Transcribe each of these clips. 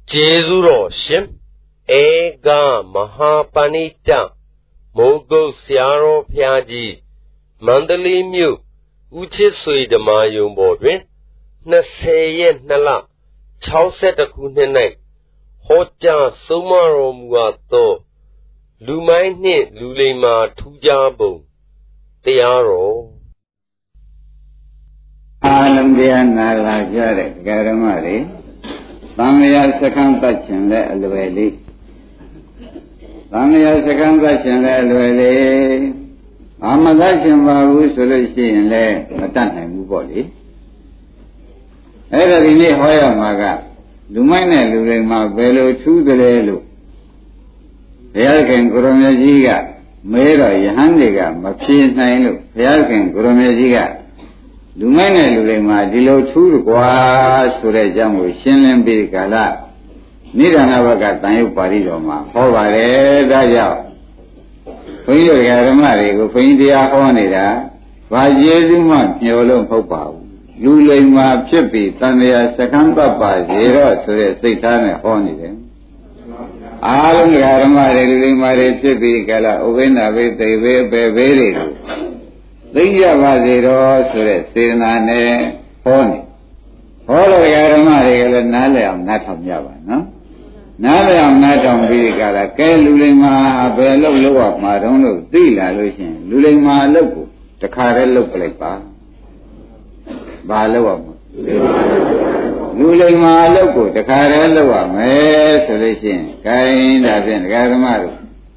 Jezuro Shim Ega Mahapanita Mogo Siaro Piaji Mandali Mu Uchisui de Mayum Bodwin Nasayen Nala Chauset a Kunenai Hoja Sumaro Muato Lumaini Lulema Tujabo Tiaro Alambiana La Jare Garamari Tamaya Sakanta Chinle Alveli Tamaya Sakanta Chinle Alveli Amadashin Babu Solution Le Atana Muboli Every Hoya Maga Lumine Lulema Velo to the Lelu Yalkan Gurumajiga Mera Yahandiga Mapin Nailu Yalkan Gurumajiga Lumine Lulema Dilo to Gua Surajam Shinlen Birkala Nidanavaga Tayu Paridoma Hovare Daja Fuyo Garamari go Findia Honida Vajezuma Yolo Popa Lulema Chippy Tanya Sakanta Pa Zero Sure Satan Honida Alan Garamari Lumari Chippy Gala Uvena with the Beveri Linja Vaziro Sure Sinane Honi All of Garamari Nale Natam Yava, no? Nale Natam Vigala, Lulima, Bello Loa, Marono, Dila Lucian, Lulima Loco, the Carello Plepa Baloa Lulima Loco, the Carello, May Solution, kind of in Garamari.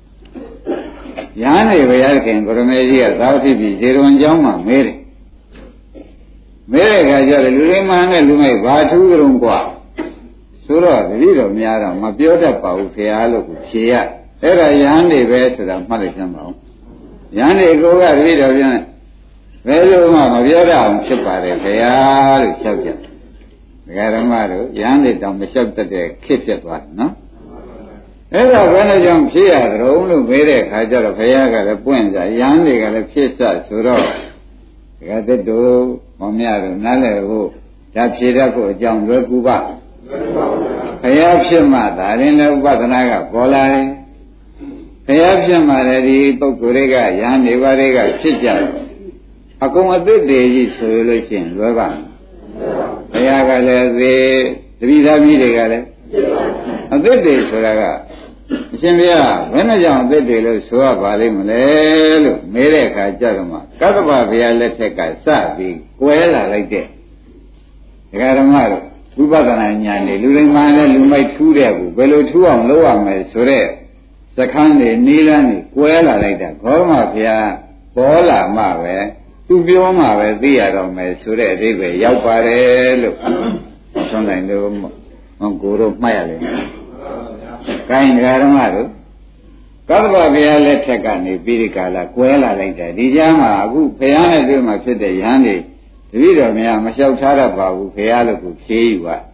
Yana Vayalkin, Gurumezia, Sauti, Zero and Jama, Mary. Mary Gaja, Lulima, Lume, Batu Rumqua. Sura, the Lido Miara, Mapiota Pau, Fialo, Chia, Era Yandi Vest, and Malicamo. Yandi Goga, Lido Yan. Veluma, Maviera, Chipare, Fial, subject. Garamaro, Yandi, Dom, the subject, the kitchen one, no? Era Venajam Chia, the only Vere, Hajar, Fayaga, the Puenza, Yandi, the Pista, Sura. Gadu, Momiaro, Nale, Tapsiraco, John Recuba. Hayapshima, Darina Batanaga, Polari. Hayapshima, Ready, Pokurega, Yandi Varega, Chicha. Akuma Day solution, Leva. Hayaga, the Vida Videgale. A good day, Suraga. Shimbia, when a young baby, Sua Balim, Lelu, Mereka, Jarma, Kataba, Vialeteka, Sabi, Kuela like that. Garamaro. Ubadanani, Lulimana, Lumai Turebu, Velo Tuam, Loam, Sure, Sakandi, Nilani, Kuela like that, Gorma Pia, Bola Mave, Tubioma, Diadom, Sure, Rive, Yapare, something on Guru Mayale. Kind Garamaro, Kalva Viale Tekani, Pirikala, Kuela like that, Dijama, Agu, Piana Duma, Sede Yandi. Video me, I'm a shout about Pialo, Chiva.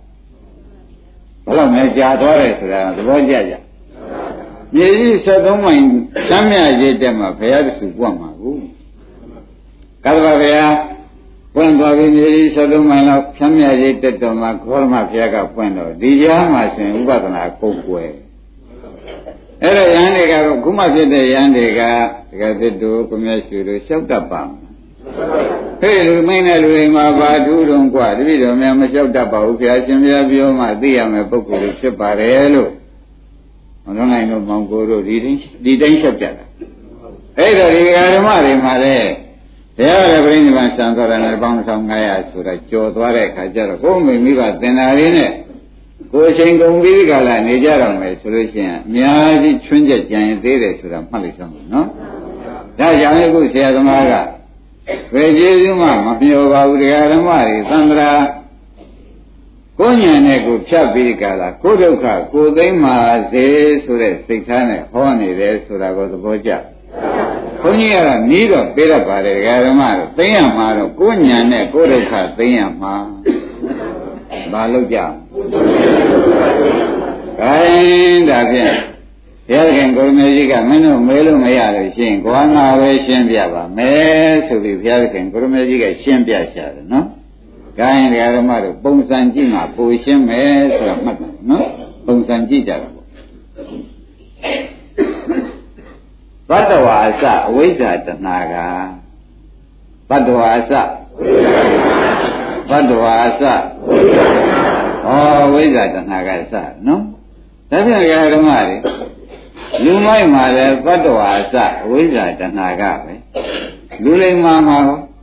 Well, my Jadores, the Voyager. Ye said, don't mind, Samia did them a pair to Guama. Calvavia, when Bobby said, don't mind, Samia did to my Corma Fiaga Puendo, Dijama, and Ubatan Cookway. Era Yandiga, Kuma did the Yandiga, got the do commercial shout upon. Hey, Lumina Luma Badu don't quite video, Mamma Daba, Piazza, Diam, a book with Separello. I don't know Mongoro reading, the subject. Hey, the Garamari, Mare. They are bringing my son and a bounce on Gaya, so that Joe Dwarek, Hajara, home with me, but then I in it. Go sing on Vigala, Nijaram, a solution. Miyaji Trinjet, Giant Dere, so that Palisam, no? That's Yanago, Siadamaga. Vejezuma, Mapio Garamari, Sandra Konya Nego, Chapiricala, Kodoka, Kodema, Ze, Sure, Sixane, Honey, there, Surago, the Boja. Konya, Nido, Pera Pare, Garamar, Tayamaro, Konya, Ne, Kodoka, Tayama, Baluja. Kind of him. Yalkan Gurumezika, Menu, Melu Mayala, Shin, Guana, Shimbiaba, May, so the Yalkan Gurumezika, Shimbia, no? Kind Garamaro, Bonsanjima, Pushim, no? ပုံစံကြည့်ကြတာပေါ့ဘဒ္ဒဝါအစအဝိဇ္ဇာတဏှာကဘဒ္ဒဝါအစဘဒ္ဒဝါအစဩဝိဇ္ဇာတဏှာကအစနော်ဒါဖြင့်ဓမ္မတွေလူမိုက်မှာလည်းဘဒ္ဒဝါအစအဝိဇ္ဇာတဏှာကပဲလူလိမ္မာမှာ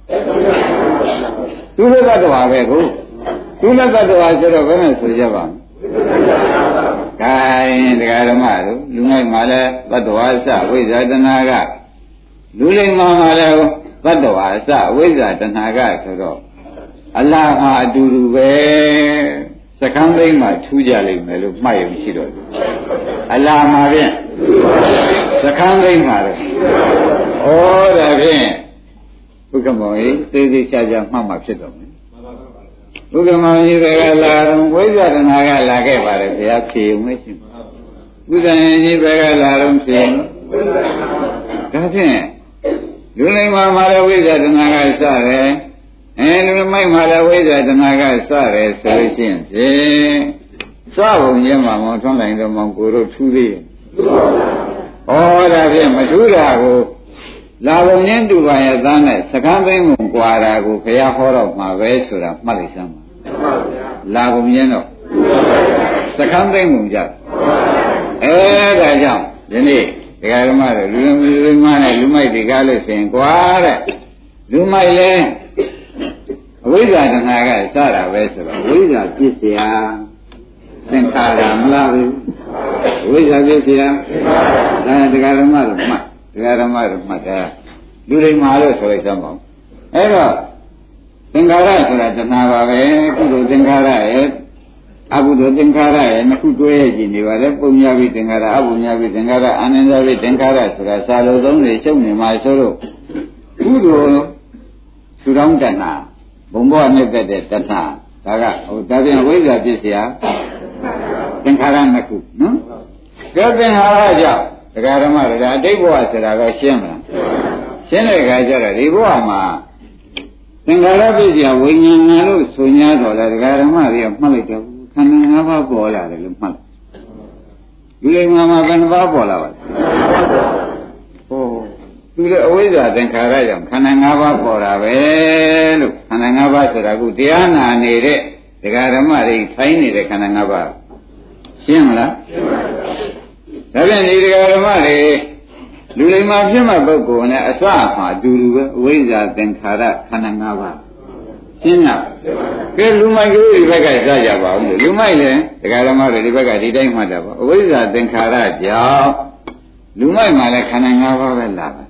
သူလည်းဘဒ္ဒဝါပဲကိုသူလည်းဘဒ္ဒဝါဆိုတော့ဘယ်နဲ့ဆိုကြပါ့မလဲ။ဒါရင်တရားဓမ္မတို့လူမိုက်မှာလည်းဘဒ္ဒဝါအစဝိဇ္ဇာတဏှာကလူလိမ္မာမှာလည်းဘဒ္ဒဝါအစဝိဇ္ဇာတဏှာကဆိုတော့အလားမှာအတူတူပဲစကံသိမ်းမှာထူးကြလိမ့်မယ်လို့မှတ်ရုံရှိတော့တယ်အလားမှာဖြင့်စကံသိမ်းမှာတော့ဩဒါဖြင့်ဘုက္ကမောကြီးသေးသေးချာချာမှတ်မှဖြစ်တော့မယ်ဘုက္ကမောကြီးတွေကလာတော့ဝိဇ္ဇာတဏှာကလာခဲ့ပါတယ်ဘုရားဖြေုံမရှိဘူးဘုဒ္ဓရင်ကြီးတွေကလာတော့ဖြေဒါဖြင့်လူလိမ္မာမှာလည်းဝိဇ္ဇာတဏှာကစတယ်လူမိုက်မှာလည်းဝိဇ္ဇာတဏှာကစတယ်ဆိုလို့ရှိရင်ဖြင့်စပုံချင်းမှာမောထွန်းလိုက်တော့မောင်ကိုတို့ထူးသေးတယ်ဩဒါဖြင့်မထူးတာကိုလာပုံချင်းတူပါရဲ့သားနဲ့စကားသိမ်းမှုကွာတာကိုဘုရားဟောတော့မှာပဲဆိုတာမှတ်လိုက်စမ်းပါလာပုံချင်းတော့စကားသိမ်းမှုကြဒါကြောင့်ဒီနေ့ဒကာဓမ္မတွေလူလိမ္မာနဲ့လူမိုက်တွေကားလို့ဆိုရင်ကွာတဲ့လူမိုက်လဲအဝိဇ္ဇာတဏှာကစတာပဲဆိုတော့ဝိဇ္ဇာပြစ်เสียသင်္ခါရမလားဘူးဝိဇ္ဇာပြစ်เสียဒါဒကာဓမ္မတို့မှတ်ဒကာဓမ္မတို့မှတ်တာလူလိမ္မာလို့ဆိုလိုက်သမ်းပါအဲ့တော့သင်္ခါရဆိုတာတဏှာပါပဲကုသိုလ်သင်္ခါရရဲ့အကုသိုလ်သင်္ခါရရဲ့နှစ်ခုတွဲရကြည့်နေပါလေပုံညာပြီးသင်္ခါရအပုံညာပြီးသင်္ခါရအာနန္ဒပြီးသင်္ခါရဆိုတာစာလိုသုံးတွေချုပ်နေမှာဆိုတော့ကုသိုလ်သူတော်တဏှာဘုံဘောနဲ့တက်တဲ့တဏှာဒါကဒါပြန်ဝိဇ္ဇာပြစ်เสียသင်္ခါရနှစ်ခုနော်ကြောသင်္ခါရကြောင့်ဒကာဓမ္မတွေကအိဋ္ဌဘဝဆိုတာကရှင်းမလားရှင်းတဲ့အခါကျတော့ဒီဘဝမှာသင်္ခါရပြစ်เสียဝိညာဏလို့ဆို냐တော့လေဒကာဓမ္မတွေကမှတ်လိုက်တော့ခန္ဓာ၅ပါးပေါ်လာတယ်လို့မှတ်လိုက်ဒီလိမ္မာမှာဘယ်နှပါးပေါ်လာပါလဲဟိုသူလည်းအဝိဇ္ဇာသင်္ခါရကြောင့်ခန္ဓာ၅ပါးပေါ်တာပဲလို့ခန္ဓာ၅ပါးဆိုတာကတရားနာနေတဲ့ဒကာဓမ္မတွေထိုင်းနေတဲ့ခန္ဓာ၅ပါးရှင်းမလားရှင်းပါပြီဒါပြန်ဒီဒကာဓမ္မတွေလူလိမ္မာဖြစ်မဲ့ပုဂ္ဂိုလ်နဲ့အစမှာအတူတူပဲအဝိဇ္ဇာသင်္ခါရခန္ဓာ၅ပါးရှင်းလားကဲလူမိုက်ကလေးဒီဘက်ကစကြပါဦးလို့လူမိုက်လည်းဒကာဓမ္မတွေဒီဘက်ကဒီတိုင်းမှတ်တာပါအဝိဇ္ဇာသင်္ခါရကြောင့်လူမိုက်မှာလည်းခန္ဓာ၅ပါးပဲလာပါတယ်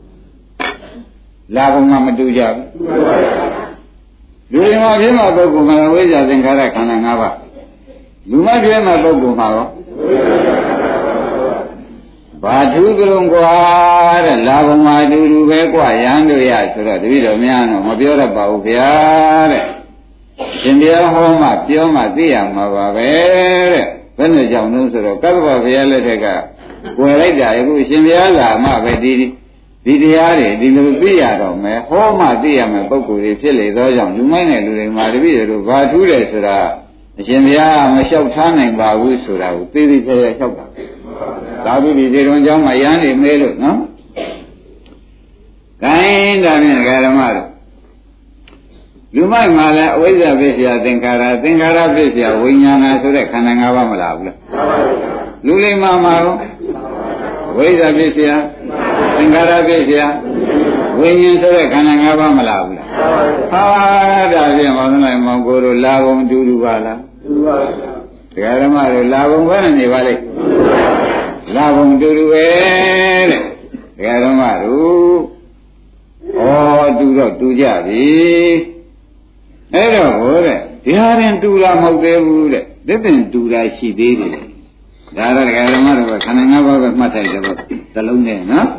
လာပုံမှမတူကြဘူးလူလိမ္မာဖြစ်မဲ့ပုဂ္ဂိုလ်မှာဝိဇ္ဇာသင်္ခါရခန္ဓာ၅ပါးလူမိုက်ဖြစ်မဲ့ပုဂ္ဂိုလ်မှာရောဘာထူးကြုံกว่าတဲ့လာဘုံမှာအတူတူပဲกว่าရန်တို့ရဆိုတော့တပည့်တော်များတော့မပြောတတ်ပါဘူးဗျာတဲ့ရှင်တရားဟောမှပြောမှသိရမှာပါပဲတဲ့ဘယ်နဲ့ကြောင့်လို့ဆိုတော့ကပ္ပဘုရားလက်ထက်ကဝယ်လိုက်တာအခုရှင်ဘုရားလာမှပဲဒီတရားတွေဒီလိုသိရတော့မယ်ဟောမှသိရမယ်ပုဂ္ဂိုလ်တွေဖြစ်လေသောကြောင့်လူမိုက်နဲ့လူတွေမှာတပည့်တော်ဘာထူးတယ်ဆိုတာအရှင်ဘုရားမလျှောက်ထားနိုင်ပါဘူးဆိုတာကိုသိသိချာချာလျှောက်တာသာဓုဒီဒေရွန်เจ้าမှာရန်နေမဲလို့နော်ခိုင်းဒါဖြင့်ဓမ္မတို့လူမိုက်မှာလည်းအဝိဇ္ဇာဖြစ်เสียသင်္ခါရဖြစ်เสียဝိညာဏဆိုတဲ့ခန္ဓာ၅ပါးမလားဘူးလားလူလိမ္မာမှာရောဝိဇ္ဇာဖြစ်เสียသင်္ခါရဖြစ်เสียဝိညာဉ်ဆိုတဲ့ခန္ဓာ၅ပါးမလားဘူးလားဟာဒါဖြင့်မောင်နိုင်မောင်ကိုတို့လာဘုံတူတူပါလားတူပါပါဓမ္မတို့လာဘုံဘယ်နဲ့နေပါလိမ့်လာဘုံတူတူပဲတဲ့ဒကာဓမ္မတို့ဩတူတော့တူကြပြီအဲ့တော့ဟိုတဲ့ဒီဟာရင်တူတာမဟုတ်သေးဘူးတဲ့သစ်ပင်တူတာရှိသေးတယ်ဒါတော့ဒကာဓမ္မတို့ကခန္ဓာ၅ပါးပဲမှတ်လိုက်တယ်ပေါ့သလုံးနဲ့နော်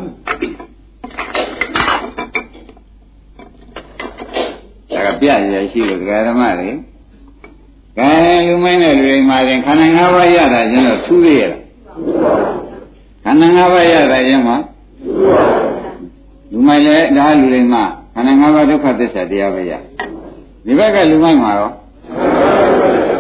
ဒါကပြရရှိလို့ဒကာဓမ္မတွေကဲလူမင်းနဲ့လူအိမ်မှာရင်ခန္ဓာ၅ပါးရတာကျတော့ထူးရရလားခန္ဓာ၅ပါးရတာရင်မှာလူမိုက်လည်းဒါလူတွေမှာခန္ဓာ၅ပါးဒုက္ခသစ္စာတရားပဲရဒီဘက်ကလူမိုက်မှာရောခ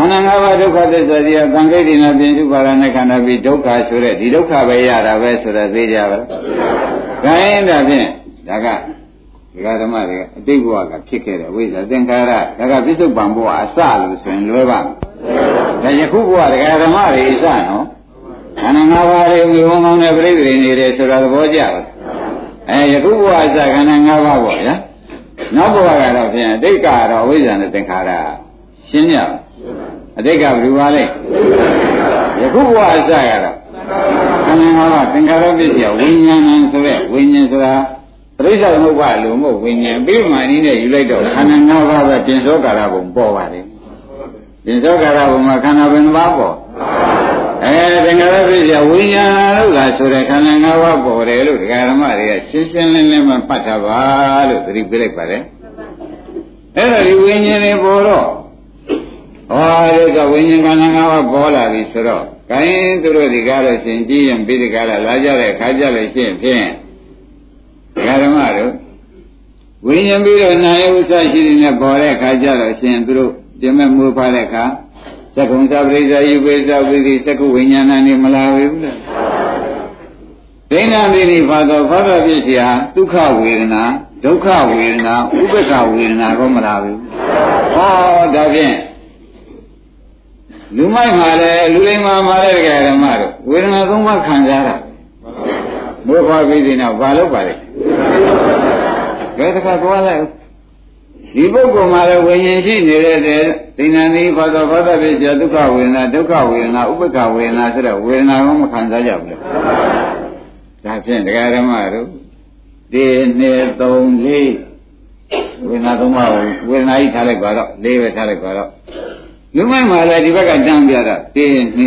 န္ဓာ၅ပါးဒုက္ခသစ္စာကြီးကသံဃိတိနာပြင်စုပါရနဲ့ခန္ဓာပြီးဒုက္ခဆိုတဲ့ဒီဒုက္ခပဲရတာပဲဆိုတော့သိကြပါလား။ဒါရင်ဒါဖြင့်ဒါကဒီဃဓမ္မတွေကအတိတ်ဘဝကဖြစ်ခဲ့တဲ့ဝိဇ္ဇာသင်္ခါရဒါကပြစ္ဆုတ်ပံဘဝအစလို့ဆိုရင်လွယ်ပါ့။ဒါယခုဘဝဒကာဓမ္မတွေအစနော်ခန္ဓာ၅ပါးတွေမြုံကောင်းတဲ့ပြိဋိနေတယ်ဆိုတာသဘောကျပါလား။ယခုဘဝအစခန္ဓာ၅ပါးပေါ့ဗျာ။နောက်ဘဝကတော့ဖြင့်အတိတ်ကတော့ဝိဇ္ဇာနဲ့သင်္ခါရရှင်းကြပါအတိတ်ကဘယ်လိုပါလဲယခုဘဝအစကတော့ခန္ဓာ၅ပါးသင်္ခါရပစ္စယဝိညာဏဆိုတဲ့ဝိညာဉ်ဆိုတာပရိစ္ဆေသမုပ္ပါလို့မဟုတ်ဝိညာဉ်ပြီးမှအနည်းနဲ့ယူလိုက်တော့ခန္ဓာ၅ပါးပဲပြင်စောကာရဘုံပေါ်ပါတယ်ပြင်စောကာရဘုံမှာခန္ဓာဘယ်နှပါးပေါ်သင်္ခါရပစ္စယဝိညာဏလို့လားဆိုတဲ့ခန္ဓာ၅ပါးပေါ်တယ်လို့ဒကာဓမ္မတွေကရှင်းရှင်းလင်းလင်းမှမှတ်ထားပါလို့သတိပေးလိုက်ပါတယ်အဲ့တော့ဒီဝိညာဉ်တွေပေါ်တော့ဟောဒီကဝိညာဉ်ခန္ဓာ၅ပါးပေါ်လာပြီဆိုတော့ဂိုင်းသူတို့ဒီကားလို့ရှင်ကြည့်ရင်ပြီးဒီကားလာကြတဲ့ခါကြလို့ရှိရင်ဖြင့်ဒကာဓမ္မတို့ဝိညာဉ်ပြီးတော့နာယဥစ္စာရှိနေတဲ့ပေါ်တဲ့ခါကြလို့ရှင်သူတို့ပြမဲ့မွေးဖားတဲ့ခါသက္ကုံသပရိစ္ဆာယုပိစ္ဆဝိသိသက္ကုဝိညာဏနေမလာဘူးလားဒိဋ္ဌာတိနိဖာသောဖာသောဖြစ်เสียဒုက္ခဝေဒနာဒုက္ခဝေဒနာဥပ္ပခဝေဒနာကိုမလာဘူးဟောဒါဖြင့်လူမိုက်မှာလည်းလူလိမ္မာမှာလည်းဓမ္မတို့ဝေဒနာသုံးပါးခံစားတာဘုရားပြီးဒီနောက်ဘာလို့ပါလဲဘယ်တစ်ခါသွားလိုက်ဒီပုဂ္ဂိုလ်မှာလည်းဝိညာဉ်ရှိနေတဲ့ဒိဋ္ဌာနိဘာသာဖြစ်เสียဒုက္ခဝေဒနာဒုက္ခဝေဒနာဥပ္ပခဝေဒနာဆိုတဲ့ဝေဒနာကိုမခံစားကြဘူးလားဒါဖြင့်ဓမ္မတို့ဒီနှစ်သုံးလေးဝေဒနာသုံးပါးဝေဒနာကြီးထားလိုက်ပါတော့လေးပဲထားလိုက်ပါတော့လူမိုက်မှာလည်းဒီဘက်ကတန်းပြတာ1 2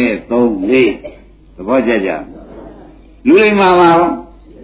3 4သဘောကျကြလူလိမ္မာမှာ1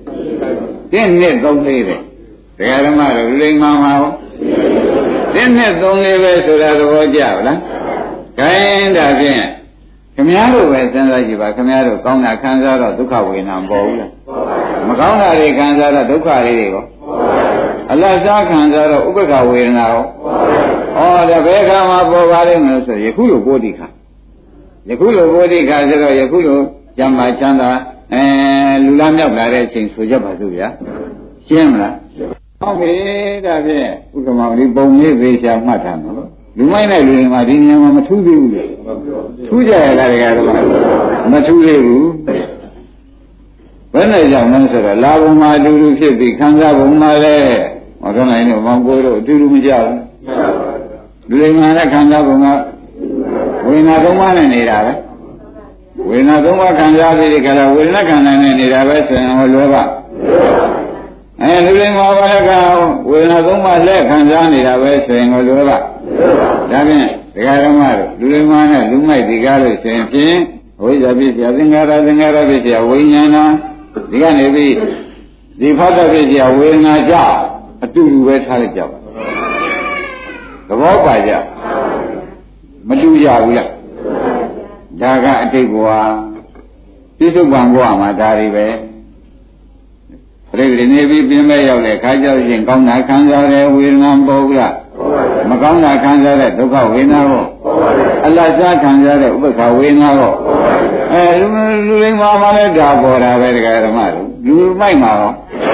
2 3 4ပဲတရားဓမ္မတို့လူလိမ္မာမှာ1 2 3 4ပဲဆိုတာသဘောကျပါလားခိုင်းတာဖြင့်ခမည်းတော်ပဲစဉ်းစားကြည့်ပါခမည်းတော်ကောင်းတာခံစားတော့ဒုက္ခဝေဒနာပေါ်ဘူးလားမကောင်းတာတွေခံစားတော့ဒုက္ခတွေရောအလတ်စားခံစားတော့ဥပ္ပခဝေဒနာရောဒါဘယ်ခါမှပေါ်ပါလိမ့်မယ်ဆိုယခုလိုပိုတိခါယခုလိုပိုတိခါဆိုတော့ယခုလိုကျမ်းမာချမ်းသာလူလားမြောက်လာတဲ့အချိန်ဆိုကြပါစို့ဗျာရှင်းမလားဟုတ်ပြီဒါဖြင့်ဥက္ကမောင်ဒီပုံလေးသေးချာမှတ်ထားနော်လူမိုက်နဲ့လူတွေမှာဒီနေရာမှာမထူးသေးဘူးလေထူးကြရတာတကယ်တော့မထူးသေးဘူးဘယ်နဲ့ကြောင့်လဲဆိုတော့လာဘုံမှာအတူတူဖြစ်ပြီးခံစားဘုံမှာလည်းမတော်နိုင်တော့မောင်ကိုတို့အတူတူမကြဘူးလူတွေမှာလည်းခံစားဘုံကဝေဒနာသုံးပါးနဲ့နေတာပဲဝေဒနာသုံးပါးခံစားပြီးဒီကရဝေဒနာခန္ဓာနဲ့နေတာပဲဆိုရင်ဟောလွယ်ပါလူတွေမှာဘာလဲကဝေဒနာသုံးပါးလက်ခံစားနေတာပဲဆိုရင်ဟောလွယ်ပါဒါဖြင့်ဒကာဓမ္မတို့လူတွေမှာနဲ့လူမိုက်ဒီကားလို့ဆိုရင်ဖြင့်ဝိဇ္ဇာဖြစ်เสียသင်္ခါရဖြစ်เสียဝိညာဏဒီကနေပြီးဒီဖတ်တဲ့ဖြစ်เสียဝေဒနာကြောင့်အတူတူပဲထားလိုက်ကြပါသဘောပါကြမတူကြဘူးလားဒါကအတိတ်ဘဝပြစ္ဆုတ်ပံဘဝမှာဒါတွေပဲပြိဋိနေပြီးပြင်းမဲ့ရောက်တဲ့ခါကြောက်ရင်ကောင်းတာခံစားတယ်ဝေဒနာပေါ်ဘူးလားမကောင်းတာခံစားတဲ့ဒုက္ခဝေဒနာကိုအလတ်စားခံစားတဲ့ဥပ္ပခဝေဒနာကိုလူလိမ္မာမှလည်းဒါပေါ်တာပဲတရားဓမ္မတို့လူမိုက်မှာတော့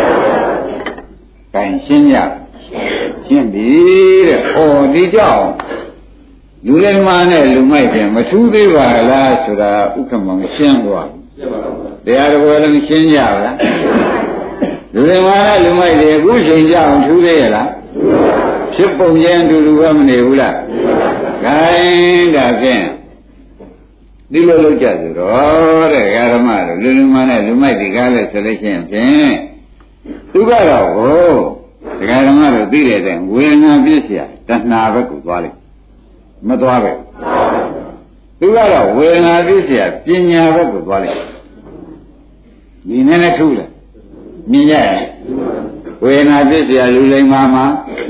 တိုင်ရှင်းရရှင်းပြီတဲ့ဒီကြောင့်လူလိမ္မာနဲ့လူမိုက်ပြန်မထူးသေးပါလားဆိုတာဥက္ကမောင်ရှင်းသွားတရားတော်လည်းရှင်းကြပါလားလူလိမ္မာနဲ့လူမိုက်တွေအခုချိန်ကြအောင်ထူးသေးရလားဖြစ်ပုံချင်းအတူတူပဲမနေဘူးလားခိုင်းဒါဖြင့်ဒီလိုလုပ်ကြဆိုတော့တဲ့ဓမ္မတို့လူလိမ္မာနဲ့လူမိုက်ဒီကားလဲဆိုလို့ရှိရင်ဖြင့်သူကတော့ဟိုဒကာဓမ္မတို့သိတဲ့တဲ့ဝေဒနာပြည့်เสียတဏှာဘက်ကိုသွားလိုက်မသွားပဲသူကတော့ဝေဒနာပြည့်เสียပညာဘက်ကိုသွားလိုက်ဒီနည်းနဲ့ထူးလားမြင်ရဝေဒနာပြည့်เสียလူလိမ္မာမှာ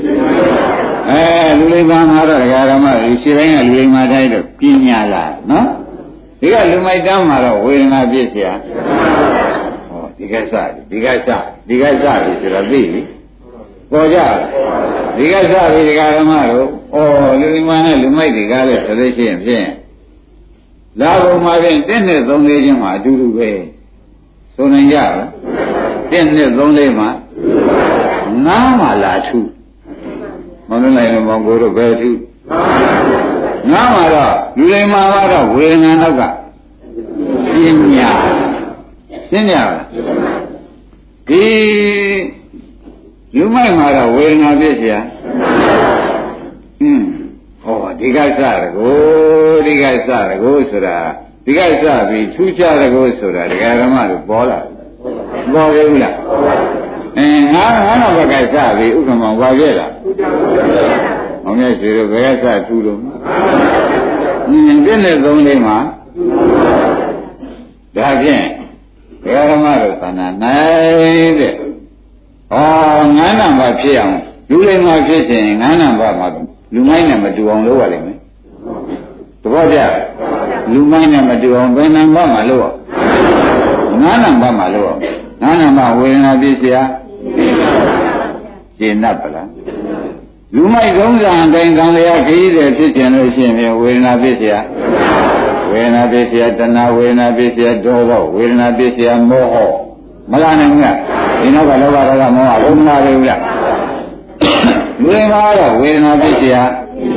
လူလိမ္မာမှာတော့ဒကာဓမ္မတို့ခြေတိုင်းကလူလိမ္မာတိုင်းတော့ပညာလားနော်ဒီကလူမိုက်တန်းမှာတော့ဝေဒနာပြည့်เสียဒီကစပြီဆိုတော့သိပြီပေါ်ကြဒီကစပြီဒကာဓမ္မတို့လူလိမ္မာနဲ့လူမိုက်တွေကလည်းဆိုလို့ရှိရင်ဖြင့်လာဘုံမှာဖြင့်1နဲ့3လေးချင်းမှာအတူတူပဲဆိုနိုင်ကြလား1နဲ့3လေးမှာ9မှာလာထုမလို့နိုင်လို့မောင်ကိုတို့ဘယ်ထု9မှာတော့လူလိမ္မာကတော့ဝေဒနာနောက်ကပညာရှင်းကြလားဒီလူမိုက်မှာတော့ဝေဒနာဖြစ်เสียဒီကစရကိုဒီကစရကိုဆိုတာဒီကစပြီးထူးခြားရကိုဆိုတာဒကာဓမ္မတို့ပေါ်လာပေါ်ကြဘူးလားငါတော့ဘက်ကစပြီးဥက္ကမောင်ပါခဲ့လားမောင်မြတ်စီတို့ဘယ်ကစထူးလို့ပြည့်နဲ့3လေးမှာဒါဖြင့်ဒကာဓမ္မတို့သဏ္ဍာန်နိုင်တဲ့ငါးနံပါတ်ဖြစ်အောင်လူလိမ္မာဖြစ်ရင်ငါးနံပါတ်မှာလူမိုင်းနဲ့မတူအောင်လုပ်ရလိမ့်မယ်သဘောကျလူမိုင်းနဲ့မတူအောင်ဘယ်နံပါတ်မှာလုပ်ရငါးနံပါတ်မှာလုပ်ရငါးနံပါတ်ဝေဒနာဖြစ်เสียရှင်း납ပလားလူမိုက်သုံးစာအတိုင်းကံလျာခရီးတယ်ဖြစ်ခြင်းလို့ရှိရင်ဝေဒနာဖြစ်เสียဝေဒနာဖြစ်เสียတဏှာဝေဒနာဖြစ်เสียဒေါသဝေဒနာဖြစ်เสียမောဟမလားနိုင်ဘူးလားဒီနောက်ကလောဘဒေါသမောဟလုံးမလာဘူးလားလူတွေမှာတော့ဝေဒနာဖြစ်เสีย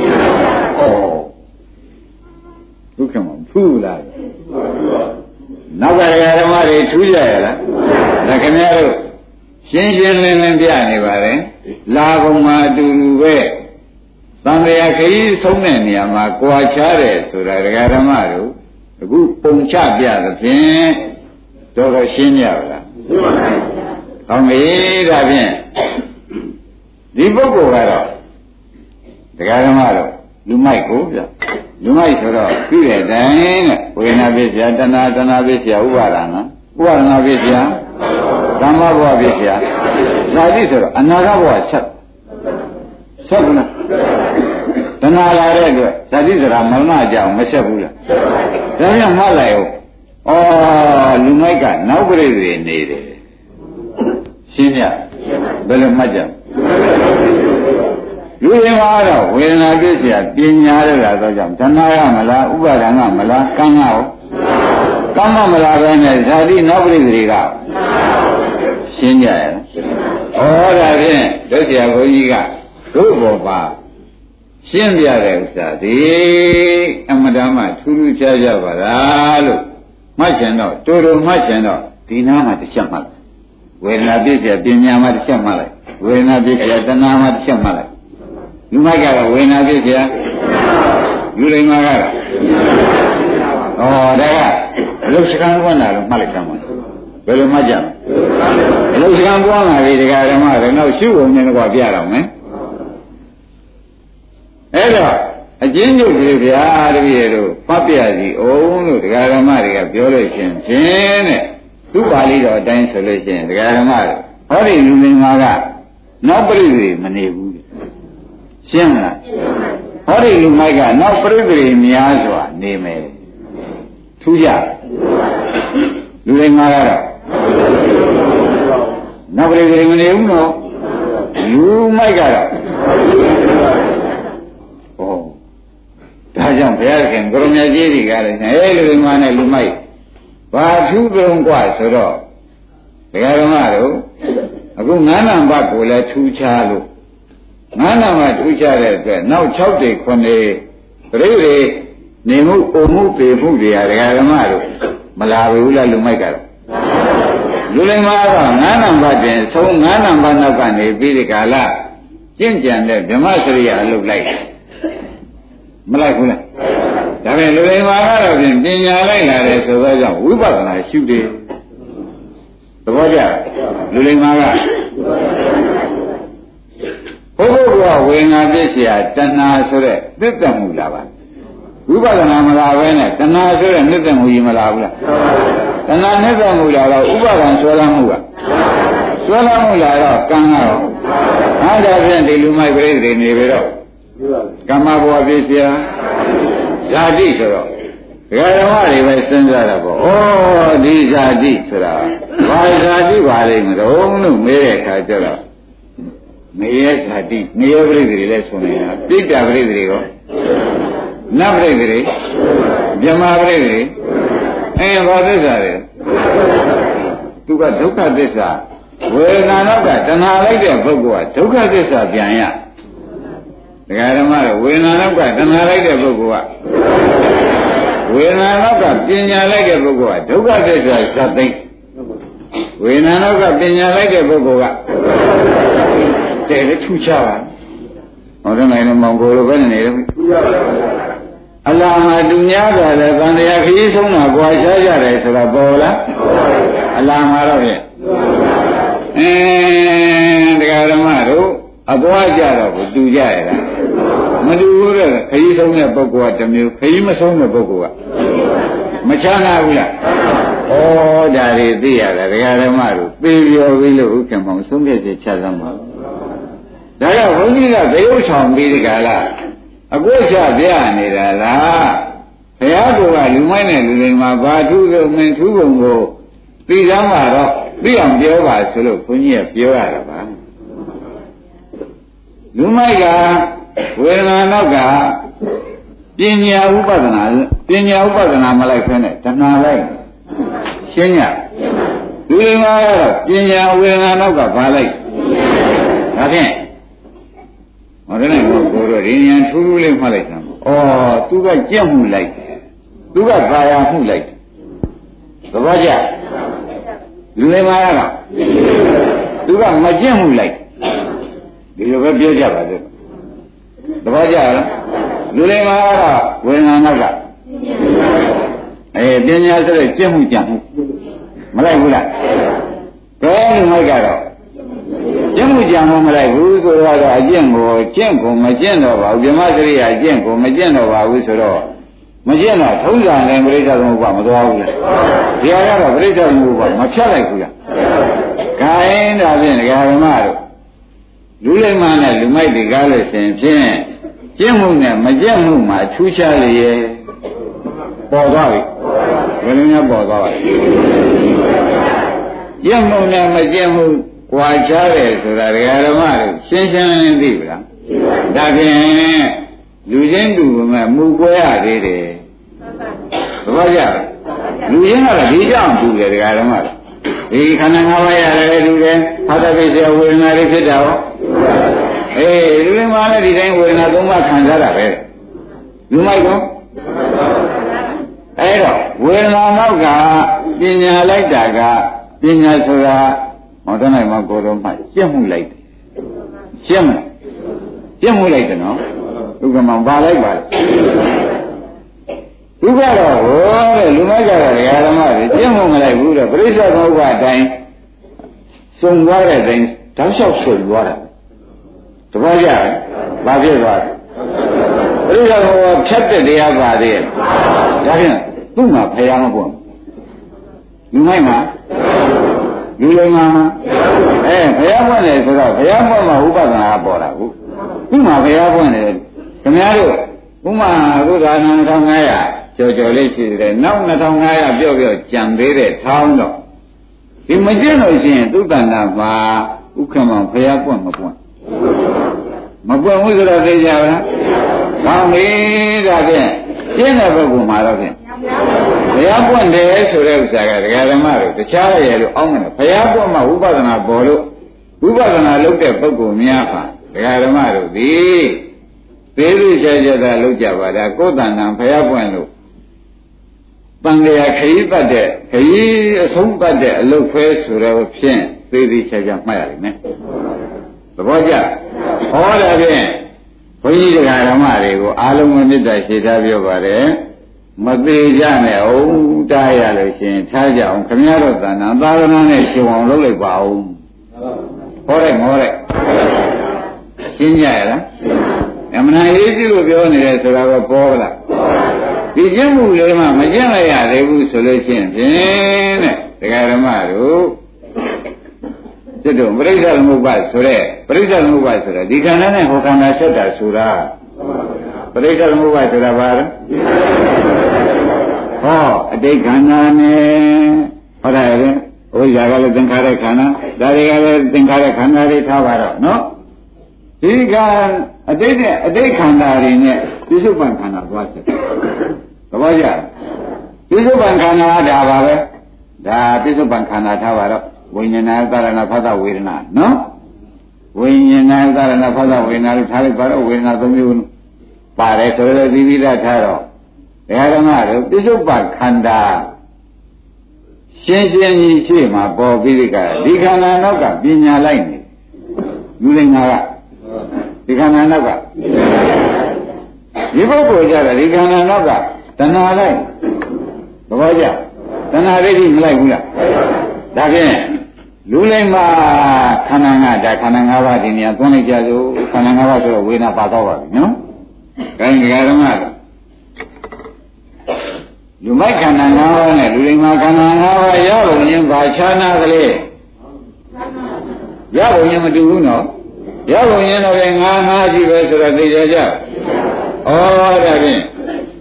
ဒုက္ခမထူးလားနောက်ကဓမ္မတွေထူးကြရလားဒါခင်ဗျားတို့ရှင်းရှင်းလင်းလင်းပြနေပါတယ်လာဘုံမှာအတူတူပဲသံဃာခရီးဆုံးတဲ့နေရာမှာကြွာချတယ်ဆိုတာဓမ္မတို့အခုပုံချပြသဖြင့်တော့ရှင်းကြပါလားဟောင်းပြီဒါဖြင့်ဒီပုဂ္ဂိုလ်ကတော့တရားဓမ္မတော့လူမိုက်ကိုဗျလူမိုက်ဆိုတော့ပြည့်တဲ့အတိုင်းတဲ့ဝေဒနာဖြစ်เสียတဏှာဖြစ်เสียဥပါဒနာဖြစ်เสียဓမ္မဘဝဖြစ်เสียဒါကြည့်ဆိုတော့အနာဂတ်ဘဝဆက်ဘူးလားတဏှာလာတဲ့အတွက်ဇာတိစရာမရဏကြောင့်မဆက်ဘူးလားဒါပြန်မှတ်လိုက်အောင်လူမိုက်ကနောက်ပြိတ္တိနေတယ်ရှင်းရဘယ်လိုမှတ်ကြလူရင်မှာတော့ဝေဒနာဖြစ်เสียပညာရတာတော့ကြောင့်တဏှာရမလားဥပါဒနာမလားကံကရောကမ္မမလားပဲနဲ့ဇာတိနောက်ပြိတ္တိကရှင်းကြရဒါဖြင့်ဒုက္ခဘုန်းကြီးကတို့ဘောပါရှင်းပြတဲ့ဥစ္စာဒီအမတမထူးထူးခြားခြားပါလားလို့မှတ်ချင်တော့တူတူမှတ်ချင်တော့ဒီနာမှာတစ်ချက်မှတ်ဝေဒနာပြည့်ပြပညာမှာတစ်ချက်မှတ်လိုက်ဝေဒနာပြည့်ပြတဏှာမှာတစ်ချက်မှတ်လိုက်လူမိုက်ကတော့ဝေဒနာပြည့်ပြလူလိမ္မာကတော့ဒါကအလုစကံကွန်းတာလို့မှတ်လိုက်ကြမှာဘယ်လိုမှတ်ကြမလဲအလုစကံကွန်းလာပြီဒကာဓမ္မတွေနောက်ရှုပုံနဲ့တော့ပြတော့မယ်အဲ့တော့အကျဉ်းချုပ်ကြီးဗျာတပည့်တို့ဖတ်ပြစီအောင်လို့ဒကာဓမ္မတွေကပြောလို့ရှင်ဖြင့်တဲ့သူ့ပါဠိတော်အတိုင်းဆိုလို့ရှိရင်ဒကာဓမ္မတွေဟောဒီလူလင်္ကာကနောက်ပြိတွေမနေဘူးရှင်းမလားဟောဒီလူမိုက်ကနောက်ပြိတွေများစွာနေမယ်ထူးကြလူလင်္ကာကတော့နောက်ပြိတွေမနေဘူးနော်လူမိုက်ကတော့ဒါကြောင့်ဘုရားခင်ကိုရမကြီးတွေကလည်းလူမနဲ့လူမိုက်ဘာထူးတုံးกว่าဆိုတော့ဘုရားဓမ္မတို့အခု9နံပါတ်ကိုလည်းထူးခြားလို့9နံပါတ်ထူးခြားတဲ့အတွက်နောက်6တွေ9တွေပြိတွေနေမှုပုံမှုပေမှုတွေကဒကာဓမ္မတို့မလာဘူးလားလူမိုက်ကတော့လူလိမ္မာတော့9နံပါတ်တင်သုံး9နံပါတ်နောက်ကနေပြီးဒီကာလကျင့်ကြံတဲ့ဗြဟ္မစရိယအလုပ်လိုက်မလိုက်ဘူးလားဒါပေမဲ့လူလိမ္မာကတော့ဖြင့်ပညာလိုက်လာတယ်ဆိုတော့ကြောင့်ဝိပဿနာရှုတယ်သဘောကျလူလိမ္မာကဘုဘုရားဝေငါပြည့်เสียတဏှာဆိုတဲ့သစ္စာမူလာပါဝိပဿနာမလာဘဲနဲ့တဏှာဆိုတဲ့သစ္စာမူကြီးမလာဘူးလားတဏှာသစ္စာမူလာတော့ဥပါဒံဆွဲလမ်းမှုကဆွဲလမ်းမှုလာတော့ကံကတော့အားဒါဖြင့်ဒီလူမိုက်ပြိတ္တိနေပြီတော့ကမ္မဘဝပြည့်เสียဇာတိဆိုတော့ဒကာဓမ္မတွေပဲစဉ်းစားတာပေါ့ဩဒီဇာတိဆိုတာဘာဇာတိပါလိမ့်မလို့လို့မေးတဲ့အခါကျတော့ငရဲဇာတိငရဲပရိသေတွေလည်းဆိုနေတာပြိတ္တာပရိသေတွေရောနတ်ပရိသေတွေမြမပရိသေဘာသစ္စာလဲသူကဒုက္ခသစ္စာဝေဒနာနောက်ကတဏှာလိုက်တဲ့ပုဂ္ဂိုလ်ကဒုက္ခသစ္စာပြန်ရဒကာဓမ္မတော့ဝေဒနာနောက်ကတဏှာလိုက်တဲ့ပုဂ္ဂိုလ်ကဝေဒနာနောက်ကပညာလိုက်တဲ့ပုဂ္ဂိုလ်ကဒုက္ခသစ္စာဇတ်သိဝေဒနာနောက်ကပညာလိုက်တဲ့ပုဂ္ဂိုလ်ကတဲ့လေထူးခြားပါဟောတယ်နိုင်တော့မောင်ကိုလိုပဲနေတယ်ထူးခြားပါအလားမှာသူများကလည်းသံတရားခရီးဆုံးတာကြွားရှားကြတယ်ဆိုတာပေါ်လားအလားမှာတော့ဖြင့်တရားဓမ္မတို့အသွားကြတော့ကိုတူကြရတာမတူဘူးတဲ့ခရီးဆုံးတဲ့ပုဂ္ဂိုလ်ကတစ်မျိုးခရီးမဆုံးတဲ့ပုဂ္ဂိုလ်ကမချမ်းသာဘူးလားဩဒါတွေသိရတာတရားဓမ္မတို့သိပြောပြီးလို့ဥက္ကမောင်ဆုံးဖြတ်ချက်ချသမှာဒါကြောင့်ဘုန်းကြီးကသေဥဆောင်ပြီးဒီကလာအကွက်ချပြနေတာလားဘုရားကလူမိုက်နဲ့လူတွေမှာဘာထူးဆုံးမင်းထူးပုံကိုသိသမ်းပါတော့သိအောင်ပြောပါဆိုလို့ဘုန်းကြီးကပြောရတာပါလူမိုက်ကဝေဒနာနောက်ကပညာဥပဒနာမလိုက်ခွင့်နဲ့တဏှာလိုက်ရှင်းညလူတွေမှာတော့ပညာဝေဒနာနောက်ကဘာလိုက်ဒါဖြင့်ဟောတယ်နဲ့ကိုတို့ရင်းရန်ထူးထူးလေးမှတ်လိုက်တာဩသူကကြက်မှုလိုက်သူကကာယမှုလိုက်သဘောကျလူတွေမှာတော့သူကမကြက်မှုလိုက်ဒီလိုပဲပြောကြပါစို့သဘောကျလားလူတွေမှာတော့ဝေဒနာနောက်ကပညာဆိုတဲ့ကြက်မှုကြံမှုမလိုက်ဘူးလားဘယ်လူမိုက်ကတော့ကျင့်မှုကြံမှုမလိုက်ဘူးဆိုတော့အကျင့်ကိုမကျင့်တော့ပါဘူးဗြဟ္မစရိယအကျင့်ကိုမကျင့်တော့ပါဘူးဆိုတော့မကျင့်တော့ထုံးစံနဲ့ပြိဿသမုပ္ပါမသွားဘူးလားဒီဟာကတော့ပြိဿသမုပ္ပါမဖြတ်လိုက်ဘူးလားခိုင်းတာဖြင့်ဒကာဓမ္မတို့လူလိမ္မာနဲ့လူမိုက်တွေကားလို့ရှင်ဖြင့်ကျင့်မှုနဲ့မကျင့်မှုမှာထူးခြားလေရဲ့ပေါ်သွားပြီဘယ်လိုများပေါ်သွားပါလဲကျင့်မှုနဲ့မကျင့်မှုကြွားချတယ်ဆိုတာဒကာဓမ္မတို့ရှင်းရှင်းလင်းလင်းသိပြီလားဒါဖြင့်လူချင်းတူမဲ့မူကွဲရသေးတယ်သဘောကျလားလူချင်းကတော့ဒီကြောင့်တူတယ်ဒကာဓမ္မတို့ဒီခန္ဓာ၅ပါးရတယ်တူတယ်ဖသပိစ္ဆေဝေဒနာတွေဖြစ်တာဟောလူတွေမှာလည်းဒီတိုင်းဝေဒနာ၃ပါးခံစားတာပဲလူမိုက်ကောအဲ့တော့ဝေဒနာနောက်ကပညာလိုက်တာကပညာဆိုတာဟောတဲ့နိုင်မှာကိုယ်တော်မှရှင်းမှုလိုက်တယ်ရှင်းမှုလိုက်တယ်နော်ဥက္ကမောင်ပါလိုက်ပါဒုက္ခတော့ဟောတဲ့လူမိုက်ကြတော့ဓမ္မတွေရှင်းမှုမလိုက်ဘူးတဲ့ပရိစ္ဆေသမုပ္ပါအတိုင်းစုံသွားတဲ့အတိုင်းတောက်လျှောက်ဆွသွားတာတပည့်ကြဘာဖြစ်သွားလဲပရိစ္ဆေသမုပ္ပါဖြတ်တဲ့တရားပါသေးရဲ့ဒါဖြင့်သူ့မှာဖယားမပွင့်လူမိုက်မှာလူလိမ္မာဘုရားပွင့်တယ်ဆိုတော့ဘုရားပွင့်မှာဥပဒနာပေါ်တာဟုတ်ဥမာဘုရားပွင့်တယ်ခင်ဗျားတို့ဥမာအခုဒါန2500ကြော်လေးရှိတယ်နောက်2500ပြော့ကြံသေးတဲ့ထောင်းတော့ဒီမကျင့်လို့ရှိရင်သုတ္တန္တမှာဥက္ကမောင်ဘုရားပွင့်မပွင့်ဘူးဆိုတော့သိကြပါလားကောင်းပြီဒါဖြင့်ကျင့်တဲ့ပုဂ္ဂိုလ်မှာတော့ဖြင့်ဘုရားပွင့်တယ်ဆိုတဲ့ဥစ္စာကဒကာဓမ္မတို့တခြားရဲ့လို့အောင်းတယ်ဘုရားပွင့်မှဝိပဿနာပေါ်လို့ဝိပဿနာလုပ်တဲ့ပုဂ္ဂိုလ်များပါဒကာဓမ္မတို့ဒီသေးသေးချာချာသာလုပ်ကြပါဒါကိုယ်တဏ္ဍာဘုရားပွင့်လို့တန်လျာခရီးပတ်တဲ့ခရီးအဆုံးပတ်တဲ့အလုပ်ဖဲဆိုတော့ဖြင့်သေးသေးချာချာမှတ်ရလိမ့်မယ်သဘောကျဟောတာဖြင့်ဘုန်းကြီးတရားဓမ္မတွေကိုအားလုံးမေတ္တာရှိထားပြောပါတယ်မသေးကြနဲ့အောင်တားရလို့ရှင်ထားကြအောင်ခမည်းတော်သာသနာနဲ့ရှင်အောင်လုပ်လိုက်ပါဦးဟောလိုက်ရှင်းကြရလားအမှန်ရေးကြည့်လို့ပြောနေတယ်ဆိုတာကပေါ်လားဒီကျင့်မှုလေးမှမကျင့်လိုက်ရသေးဘူးဆိုလို့ရှိရင်ဖြင့်တဲ့တရားဓမ္မတို့စစ်တို့ပရိစ္ဆေသမုပ္ပါဆိုတဲ့ဒီခန္ဓာနဲ့ဟောခန္ဓာဆက်တာဆိုတာပရိစ္ဆေသမုပ္ပါဆိုတာဘာလဲဟောအတိတ်ခန္ဓာနဲ့ဟောတာလေဝိဇ္ဇာကလည်းသင်္ခါရခန္ဓာဒါတွေကလည်းသင်္ခါရခန္ဓာတွေထားပါတော့နော်ဒီကအတိတ်ခန္ဓာတွေနဲ့ပြစ္ဆုတ်ပံခန္ဓာသွားဆက်သဘောကျပြစ္ဆုတ်ပံခန္ဓာဒါပါပဲဒါပြစ္ဆုတ်ပံခန္ဓာထားပါတော့ဝိညာဏသာရဏဖသဝေဒနာနော်ဝိညာဏသာရဏဖသဝေဒနာလို့ထားလိုက်ပါတော့ဝေဒနာ၃မျိုးပါတယ်ဆိုတော့ဒီသထားတော့ဓမ္မတို့ပြစ္ဆုတ်ပံခန္ဓာရှင်းရှင်းကြီးရှိမှပေါ်ပြီးဒီခန္ဓာနောက်ကပညာလိုက်နေလူလင်္ကာကဒီခန္ဓာနောက်ကဒီပုဂ္ဂိုလ်ကြတယ်ဒီခန္ဓာနောက်ကတဏှာလိုက်သဘောကျတဏှာဒိဋ္ဌိမလိုက်ဘူးလားဒါဖြင့်လူလိမ္မာခန္ဓာငါဒါခန္ဓာ၅ပါးဒီနေရာသွန်းလိုက်ကြစို့ခန္ဓာ၅ပါးဆိုတော့ဝေဒနာပါတော့ပါပြီနော်ဒါရင်ဓမ္မလူမိုက်ခန္ဓာ၅ပါးနဲ့လူလိမ္မာခန္ဓာ၅ပါးရပုံချင်းဘာခြားနာကလေးရပုံချင်းမတူဘူးနော်ရပုံချင်းတော့ငါရှိပဲဆိုတော့သိကြကြဩဒါဖြင့်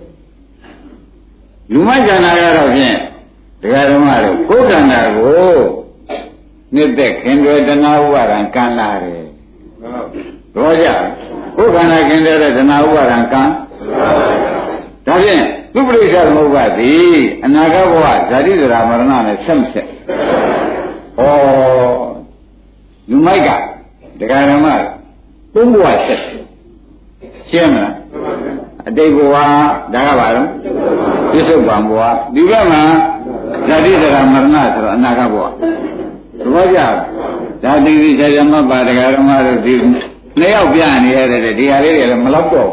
လူမိုက်ခန္ဓာကတော့ဖြင့်တရားဓမ္မတို့ကိုယ်ခန္ဓာကိုနှစ်သက်ခင်တွေတဏှာဥပါဒံကံလာတယ်တော့ကြကိုယ်ခန္ဓာခင်တဲ့တဏှာဥပါဒံကံဒါဖြင့်သူပရိစ္ဆေသမုပ္ပါတိအနာဂတ်ဘဝဇာတိဇရာမရဏနဲ့ဆက်မဆက်ဩလူမိုက်ကတရားဓမ္မသုံးဘဝဆက်ရှင်းမလားအတိတ်ဘဝဒါကဘာလို့ပြစ္ဆုတ်ပံဘဝဒီဘက်မှာဇာတိဇရာမရဏဆိုတော့အနာဂတ်ဘဝသဘောကျဒါတိတိကျကျမပါတရားဓမ္မတို့ဒီနှစ်ယောက်ပြနေရတဲ့ဒီဟာလေးတွေလည်းမလောက်တော့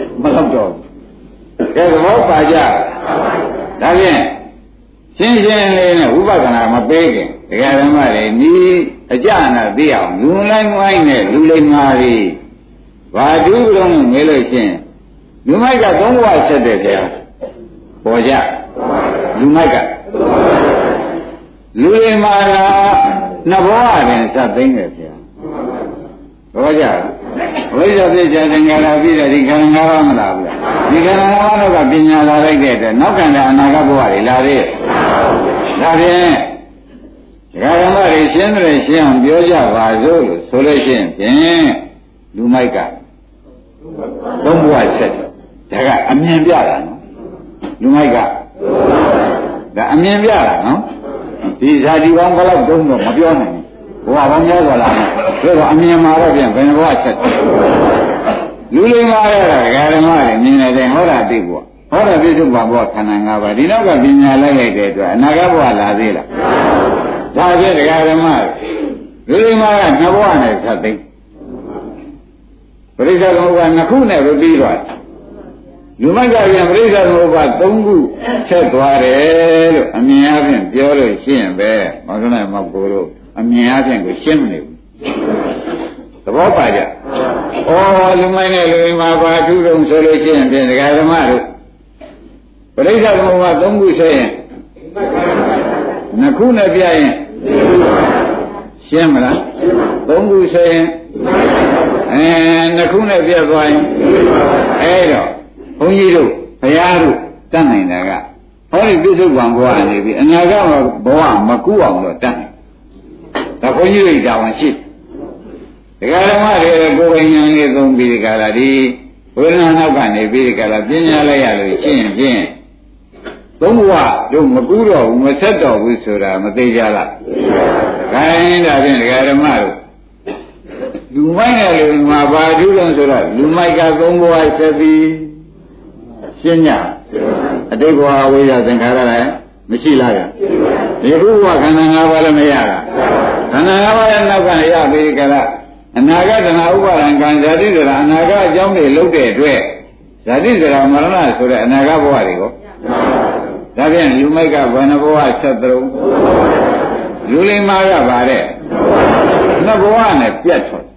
ကဲသဘောပါကြဒါဖြင့်ရှင်းရှင်းလေးနဲ့ဝိပဿနာမပေးခင်တရားဓမ္မတွေဤအကြနာသိအောင်လူလိုက်မိုင်းနဲ့လူလိမ္မာတွေဘာတူလုံးမေးလို့ချင်းလူမိုက်ကသုံးဘဝဆက်တယ်ဗျာပေါ်ကြလူမိုက်ကလူလိမ္မာကနှစ်ဘဝတွင်စသိမ့်တယ်ဗျာပေါ်ကြဝိဇ္ဇာပြည့်ချင်ငါလာပြီးတော့ဒီခန္ဓာ၅ပါးမလာဘူးလားဒီခန္ဓာ၅ပါးတော့ကပညာလာလိုက်တဲ့အတွက်နောက်ခန္ဓာအနာဂတ်ဘဝတွေလာသေးဒါဖြင့်ဒကာဓမ္မတွေရှင်းတယ်ရှင်းအောင်ပြောကြပါစို့လို့ဆိုလို့ရှိရင်ဖြင့်လူမိုက်ကသုံးဘဝဆက်တယ်ဒါကအမြင်ပြတာနော်လူမိုက်ကဒါအမြင်ပြတာနော်ဒီဇာတိပေါင်းဘယ်လောက်တုံးတော့မပြောနိုင်ဘူးဘဝပေါင်းများစွာလာတယ်ဒါတော့အမြင်မှာတော့ပြန်ဘယ်ဘဝဆက်လူလိမ္မာရတာဒကာဓမ္မတွေမြင်နေတယ်ဟောတာသိဖို့ဟောတာပြစ္ဆုတ်ပါဘဝခန္ဓာ၅ပါးဒီနောက်ကပညာလိုက်တဲ့အတွက်အနာဂတ်ဘဝလာသေးလားဒါဖြင့်ဒကာဓမ္မလူလိမ္မာကနှစ်ဘဝနဲ့ဆက်သိပရိစ္ဆေသမုပ္ပါနှစ်ခုနဲ့ပြီးသွားလူမိုက်ကပြန်ပရိစ္ဆေသမုပ္ပါ၃ခုဆက်သွားတယ်လို့အမြင်အချင်းပြောလို့ရှိရင်ပဲမောင်ကနဲ့မောင်ကိုတို့အမြင်အချင်းကိုရှင်းမနေဘူးသဘောပါကြဩလူမိုက်နဲ့လူလိမ္မာပါထုတုံဆိုလို့ရှိရင်ပြန်ဒကာဓမ္မတို့ပရိစ္ဆေသမုပ္ပါ၃ခုဆက်ရင်နှစ်ခုနဲ့ပြရင်ရှင်းမလား၃ခုဆက်ရင်နှစ်ခုနဲ့ပြသွားရင်အဲ့တော့ဘုန်းကြီးတို့ဘုရားတို့တတ်နိုင်တာကဟောဒီပြစ္ဆုတ်ပံဘဝနေပြီအနာဂတ်ဘဝမကူအောင်တော့တတ်နိုင်ဒါဘုန်းကြီးတို့တာဝန်ရှိဒကာဓမ္မတွေကိုယ်ပိုင်ဉာဏ်လေးသုံးပြီးဒီကလာဒီဝေဒနာနောက်ကနေပြီးဒီကလာပညာလိုက်ရလို့ရှင်းဖြင့်သုံးဘဝတို့မကူတော့ဘူးမဆက်တော့ဘူးဆိုတာမသိကြလားခိုင်းဒါဖြင့်ဒကာဓမ္မတို့လူမိုက်နဲ့လူမှာဘာထူးလို့ဆိုတော့လူမိုက်ကသုံးဘဝဆက်ပြီးရှင်းကြအတိတ်ဘဝဝိဇ္ဇာသင်္ခါရလည်းမရှိလားဗျဒီခုဘဝခန္ဓာ၅ပါးလည်းမရတာခန္ဓာ၅ပါးရဲ့နောက်ကနေရပြီးကြလားအနာဂတ်တဏှာဥပါဒံကံဇာတိဆိုတာအနာဂတ်အကြောင်းတွေလုပ်တဲ့အတွက်ဇာတိဆိုတာမရဏဆိုတဲ့အနာဂတ်ဘဝတွေကိုဒါဖြင့်လူမိုက်ကဘယ်နှဘဝဆက်သလုံးလူလိမ္မာကဗါတဲ့နှစ်ဘဝနဲ့ပြတ်ထွက်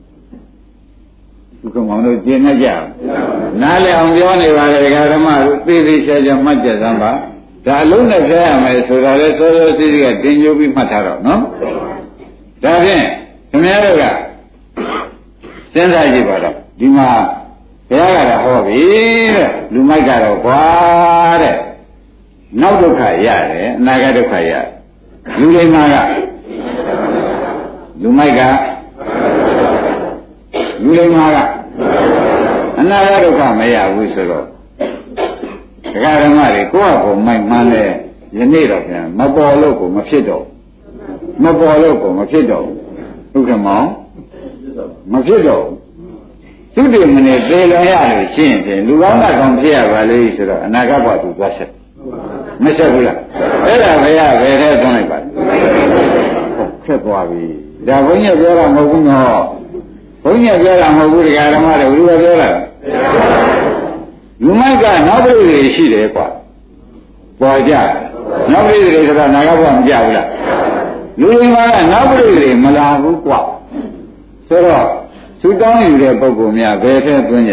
သူကမောင်တို့ကျင့်နေကြနားလည်အောင်ပြောနေပါလေဒကာဓမ္မတို့သိသိချာချာမှတ်ကြစမ်းပါဒါအလုံးနဲ့ဖျက်ရမယ်ဆိုတာလေစောစောစီးစီးကတင်ကြိုးပြီးမှတ်ထားတော့နော်ဒါဖြင့်ခင်ဗျားတို့ကစဉ်းစားကြည့်ပါတော့ဒီမှာဘုရားကတော့ဟောပြီတဲ့လူမိုက်ကတော့ကွာတဲ့နောက်ဒုက္ခရတယ်အနာဂတ်ဒုက္ခရတယ်လူလိမ္မာကလူမိုက်ကလူလိမ္မာကအနာဂတ်ဒုက္ခမရဘူးဆိုတော့ဒကာဓမ္မတွေကိုယ့်အကိုမိုက်မှန်းလဲယနေ့တော့ပြန်မပေါ်လို့ကိုမဖြစ်တော့မပေါ်လို့ကိုမဖြစ်တော့ဟုတ်ကဲ့မောင်မဖြစ်တော့သူတည်မနေသေလွန်ရလို့ရှင်းရင်လူကောင်းကကောင်းဖြစ်ရပါလေဆိုတော့အနာဂတ်ဘဝသူသွားဆက်မဆက်ဘူးလားအဲ့ဒါဘယ်ရဘယ်ထဲသွန်းလိုက်ပါခက်သွားပြီဒါဘုန်းကြီးပြောတာမဟုတ်ဘူးနော်ဘုန်းကြီးပြောတာမဟုတ်ဘူးဒကာဓမ္မတွေဘယ်လိုပြောတာလူမိုက်ကနောက်ပြည်တွေရှိတယ်ကွာပေါ်ကြနောက်ပြည်တွေဆိုတော့နာဂဘဝမကြဘူးလားလူရင်းကနောက်ပြည်တွေမလာဘူးကွာဆိုတော့သူတောင်းယူတဲ့ပုဂ္ဂိုလ်များဘယ်ထဲသွင်းကြ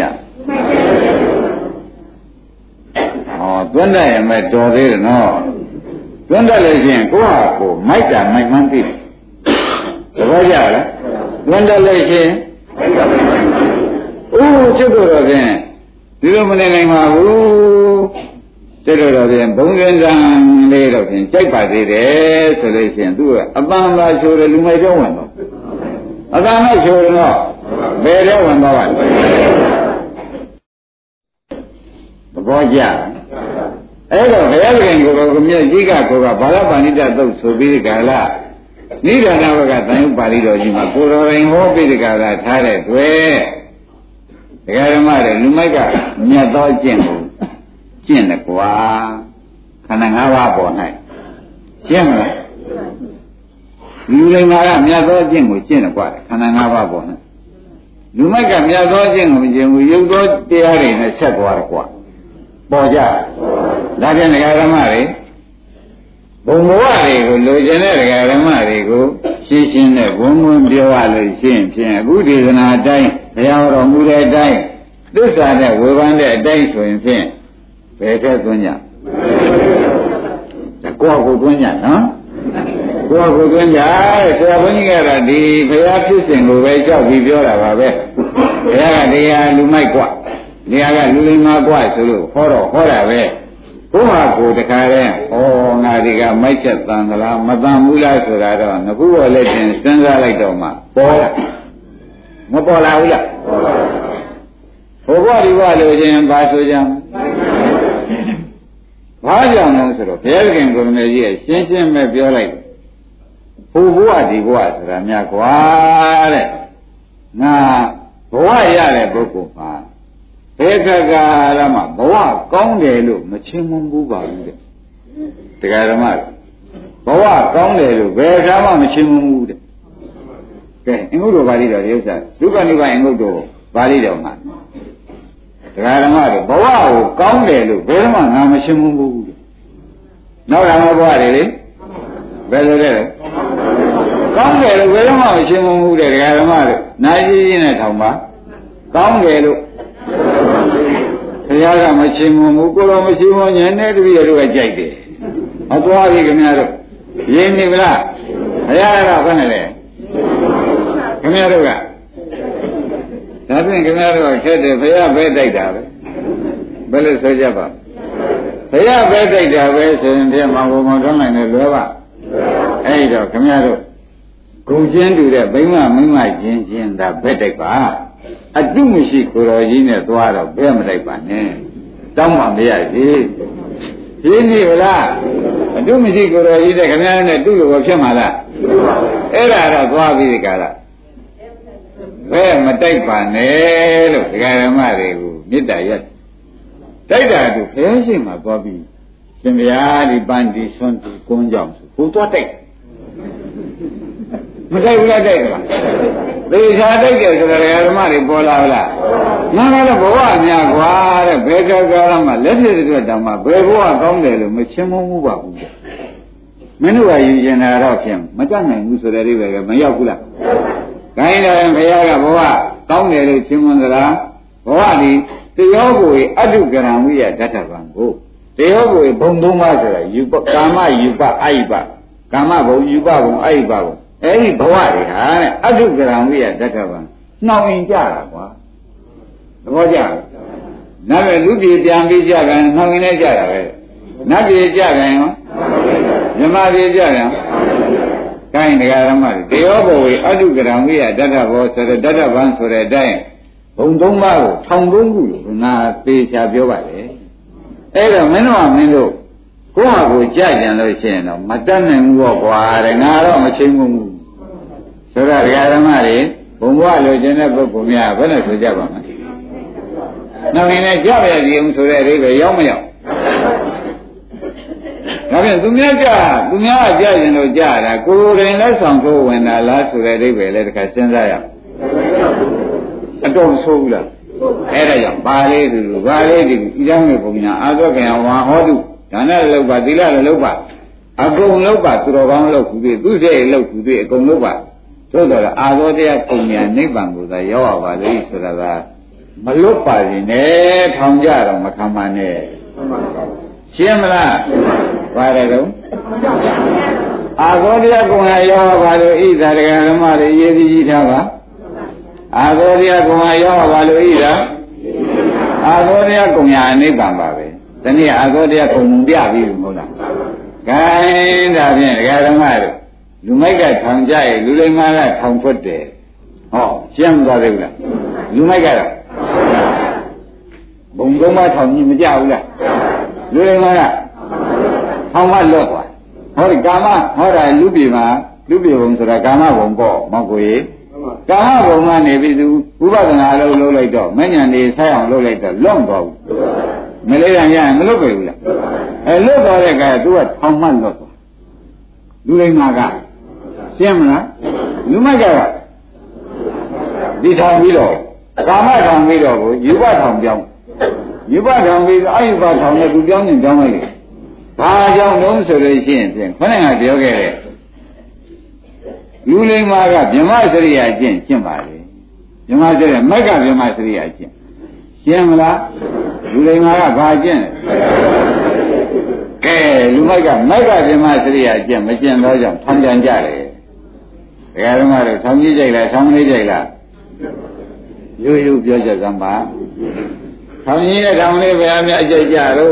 သွင်းတယ်မဲ့တော်သေးတယ်နော်သွင်းတယ်လို့ရှိရင်ကိုယ့်ဟာကိုမိုက်တာမိုက်မှန်းသိတယ်သဘောကျလားသွင်းတယ်လို့ရှိရင်ချစ်တော်ဖြင့်ဒီလိုမနေနိုင်ပါဘူးချစ်တော်ဖြင့်ဘုံစင်စံလေးတော့ဖြင့်ကြိုက်ပါသေးတယ်ဆိုလို့ရှိရင်သူကအပန်းပါချိုးတယ်လူမိုက်တော့ဝင်တော့အပန်းနဲ့ချိုးတယ်တော့ဘယ်တော့ဝင်တော့ပါလဲသဘောကျအဲ့တော့ဘုရားရှင်ကိုယ်ကမြတ်ကြီးကကိုယ်ကဘာလပါဏိတသုတ်ဆိုပြီးဒီကလာနိဒာနဘကသံယုပါဠိတော်ကြီးမှာကိုယ်တော်ရင်ဟောပြီးဒီကလာထားတဲ့တွေ့ဒကာဓမ္မတွေလူမိုက်ကမြတ်သောကျင့်ကိုကျင့်တယ်ကွာခန္ဓာ၅ပါးပေါ်၌ကျင့်မလားလူလိမ္မာကမြတ်သောကျင့်ကိုကျင့်တယ်ကွာခန္ဓာ၅ပါးပေါ်၌လူမိုက်ကမြတ်သောကျင့်ကိုမကျင့်ဘူးရုပ်သောတရားတွေနဲ့ဆက်သွားတယ်ကွာပေါ်ကြဒါဖြင့်ဒကာဓမ္မတွေဘုံဘဝတွေကိုလိုချင်တဲ့ဒကာဓမ္မတွေကိုရှင်းရှင်းနဲ့ဘုံဘုံပြောရလို့ရှင်းဖြင့်အခုဒေသနာအတိုင်းဘုရားတော်မူတဲ့အတိုင်းသစ္စာနဲ့ဝေဖန်တဲ့အတိုင်းဆိုရင်ဖြင့်ဘယ်ထဲသွင်းကြကိုယ့်ကိုသွင်းကြနော်ကိုယ့်ကိုသွင်းကြဆရာဘုန်းကြီးကတော့ဒီဘုရားဖြစ်စဉ်ကိုပဲကြောက်ပြီးပြောတာပါပဲဘုရားကတရားလူမိုက်กว่าနေရာကလူလိမ္မာกว่าဆိုလို့ဟောတော့ဟောတာပဲဘုရားကိုတခါတည်းငါဒီကမိုက်ချက်တန်သလားမတန်ဘူးလားဆိုတာတော့ငခုပေါ်လက်ချင်းစဉ်းစားလိုက်တော့မှပေါ်လာမပေါ်လာဘူးလားဘုရားဒီဘလို့ချင်းဘာဆိုကြဘာကြောင့်လဲဆိုတော့ဘုရားခင်ကိုယ်တော်ကြီးရဲ့ရှင်းရှင်းပဲပြောလိုက်ဘုရားဒီဘဝဆိုတာများกว่าတဲ့ငါဘဝရတဲ့ပုဂ္ဂိုလ်မှာဘယ်ခါကရမှာဘဝကောင်းတယ်လို့မချင်းမဘူးပါဘူးတဲ့တရားဓမ္မဘဝကောင်းတယ်လို့ဘယ်ခါမှမချင်းမဘူးတဲ့ကဲအင်္ဂုတ္တပါဠိတော်ဒီဥစ္စာဒုက္ခနိဗ္ဗာန်အင်္ဂုတ္တပါဠိတော်မှာတရားဓမ္မတွေဘဝကိုကောင်းတယ်လို့ဘယ်မှငါမချင်းမဘူးတဲ့နောက်ဓမ္မဘဝတွေလေဘယ်လိုလဲကောင်းတယ်လို့ဘယ်မှမချင်းမဘူးတဲ့တရားဓမ္မတွေနိုင်ကြီးနဲ့ထောင်ပါကောင်းတယ်လို့ဘုရားကမချင်းမဘူးကိုယ်တော်မချင်းမညနေတပည့်တို့ကကြိုက်တယ်ဟောသွားပြီခင်ဗျားတို့ရင်းနေဗလားဘုရားကဘယ်နဲ့လဲခင်ဗျားတို့ကဒါဖြင့်ခင်ဗျားတို့ကခက်တယ်ဘုရားပဲတိုက်တာပဲဘယ်လိုဆိုကြပါဘုရားပဲတိုက်တာပဲဆိုရင်ပြမောင်ဘုံမောင်ထွန်းနိုင်တယ်လွယ်ပါအဲ့တော့ခင်ဗျားတို့ဂုံချင်းတူတဲ့ဘိမမိမချင်းဒါပဲတိုက်ပါအတုမရှိကိုယ်တော်ကြီးနဲ့သွားတော့ဘယ်မတိုက်ပါနဲ့တောင်းမှမရသေးရှင်းပြီလားအတုမရှိကိုယ်တော်ကြီးတဲ့ခင်ဗျားနဲ့တူလို့ဖြစ်မှာလားအဲ့ဒါတော့သွားပြီးဒီကလာဘယ်မတိုက်ပါနဲ့လို့ဒကာဓမ္မတွေကိုမေတ္တာရက်တိုက်တာသူဘယ်ရှိမှသွားပြီးရှင်ဗျာဒီပန်းဒီဆွန်းဒီကုန်းကြောင့်ဆိုကိုသွားတိုက်မတိုက်ဘူးလားတိုက်ကြလားသေချာတိုက်တယ်ဆိုတော့ဓမ္မတွေပေါ်လာဗလားငါကတော့ဘဝများกว่าတဲ့ဘယ်ကြောက်ကြရမှာလက်ဖြစ်တဲ့ဓမ္မဘယ်ဘဝကောင်းတယ်လို့မချင်းမမှုပါဘူးမင်းတို့ကယူကျင်တာတော့ဖြင့်မတတ်နိုင်ဘူးဆိုတဲ့အိဗယ်ကမရောက်ဘူးလားခိုင်းတယ်ဘုရားကဘဝကောင်းတယ်လို့ချင်းမွန်သလားဘဝဒီတရားကိုအတုကရံဝိယဓတ္ထဗံကိုတရားကိုဘုံသုံးပါးဆိုတာယူပကာမယူပအယိပကာမဘုံယူပဘုံအယိပဘုံအဲ့ဒီဘဝတွေဟာတဲ့အတုကရံဝိယဓတ္ထဗံနှောင်ရင်ကြတာကွာသဘောကျနားပဲလူပြည်ပြန်ပြီးကြတယ်နှောင်ရင်လည်းကြတာပဲနတ်ပြည်ကြတယ်ရောမြမပြည်ကြတယ်ကကိုင်းတရားဓမ္မတေယောဘဝေအတုကရံဝိယဓတ္ထဘောဆိုတဲ့ဓတ္ထဗံဆိုတဲ့အတိုင်းဘုံသုံးပါးကိုထောင်သုံးခုလို့ငါသေချာပြောပါလေအဲ့တော့မင်းတို့ကိုယ့်ဟာကိုကြကြံလို့ရှိရင်တော့မတတ်နိုင်ဘူးပေါ့ကွာတဲ့ငါတော့မချိန်ဘူးဆိုတော့တရားဓမ္မတွေဘုံဘဝလိုချင်တဲ့ပုဂ္ဂိုလ်များဘယ်နဲ့ဆိုကြပါမလဲနောက်နေနဲ့ကြရည်အောင်ဆိုတဲ့အဓိပ္ပာယ်ရောက်မရောက်ဒါဖြင့်သူများကကြရင်လို့ကြတာကိုယ်တိုင်လက်ဆောင်ထိုးဝင်တာလားဆိုတဲ့အဓိပ္ပာယ်လည်းတစ်ခါစဉ်းစားရအောင်အတော်ဆိုးဘူးလားအဲ့ဒါကြောင့်ပါဠိသူပါဠိဒီဣဒံမေပုံညာအာသောခေယဝါဟောတုဒါနလည်းလုပ်ပါသီလလည်းလုပ်ပါအကုန်လုပ်ပါသူတော်ကောင်းလုပ်ခုသေးသူစိတ်လုပ်ခုသေးအကုန်လုပ်ပါသို့တော်လည်းအာသောတရားပုံညာနိဗ္ဗာန်ကိုသာရောက်ရပါလိမ့်ဆိုတာကမလွတ်ပါစေနဲ့ထောင်ကြတော့မခံပါနဲ့ရှင်းမလားပါတယ်တော့အာသောတရားပုံညာရောက်ရပါလို့ဣဇာတကဓမ္မတွေရေးကြည့်ထားပါအာသောတရားပုံညာရောက်ရပါလို့ဣဇာအာသောတရားပုံညာနိဗ္ဗာန်ပါပဲတနည်းအာသောတရားပုံပြပြီးမဟုတ်လားဂိုင်းဒါဖြင့်ဒကာဓမ္မတို့လူမိုက်ကထောင်ကြရဲ့လူလိမ္မာကထောင်ဖွတ်တယ်ဟောရှင်းမသွားသေးဘူးလားလူမိုက်ကတော့ဘုံကုန်းမထောင်ကြီးမကြဘူးလားလူလိမ္မာကထောင်မလွတ်သွားဟောဒီကာမဟောတာလူပြေမှာလူပြေဘုံဆိုတာကာမဘုံပေါ့မောက်ကိုရေကာမဘုံကနေပြီးသူဥပဒနာအလုပ်လုပ်လိုက်တော့မဉ္ဇဏ်နေဆိုင်အောင်လုပ်လိုက်တော့လွတ်သွားဘူးမလေးရရင်မလွတ်ပဲဘူးလားလွတ်သွားတဲ့ကသူကထောင်မှလွတ်သွားလူလိမ္မာကရှင်းမလားလူမိုက်ကဒီထောင်ပြီးတော့ကာမထောင်ပြီးတော့ကိုယူပထောင်ပြောင်းယူပထောင်ပြီးတော့အယူပထောင်နဲ့သူပြောင်းရင်ပြောင်းလိုက်လေဘာကြောင့်လုံးဆိုလို့ရှိရင်ဖြင့်ခொနဲ့ကပြောခဲ့တဲ့လူလိမ္မာကဗြဟ္မစရိယာကျင့်ပါလေဗြဟ္မစရိယာမက်ကဗြဟ္မစရိယာကျင့်ရှင်းမလားလူလိမ္မာကဘာကျင့်ကဲလူမိုက်ကမက်ကဗြဟ္မစရိယာကျင့်မကျင့်တော့ကြောင့်ထောင်ကြံကြတယ်ဒကာဓမ္မတို့ဆောင်းကြီးကြိုက်လားဆောင်းလေးကြိုက်လားရိုးရိုးပြောကြစမ်းပါဆောင်းကြီးနဲ့ထောင်လေးဘယ်အများအကြိုက်ကြတော့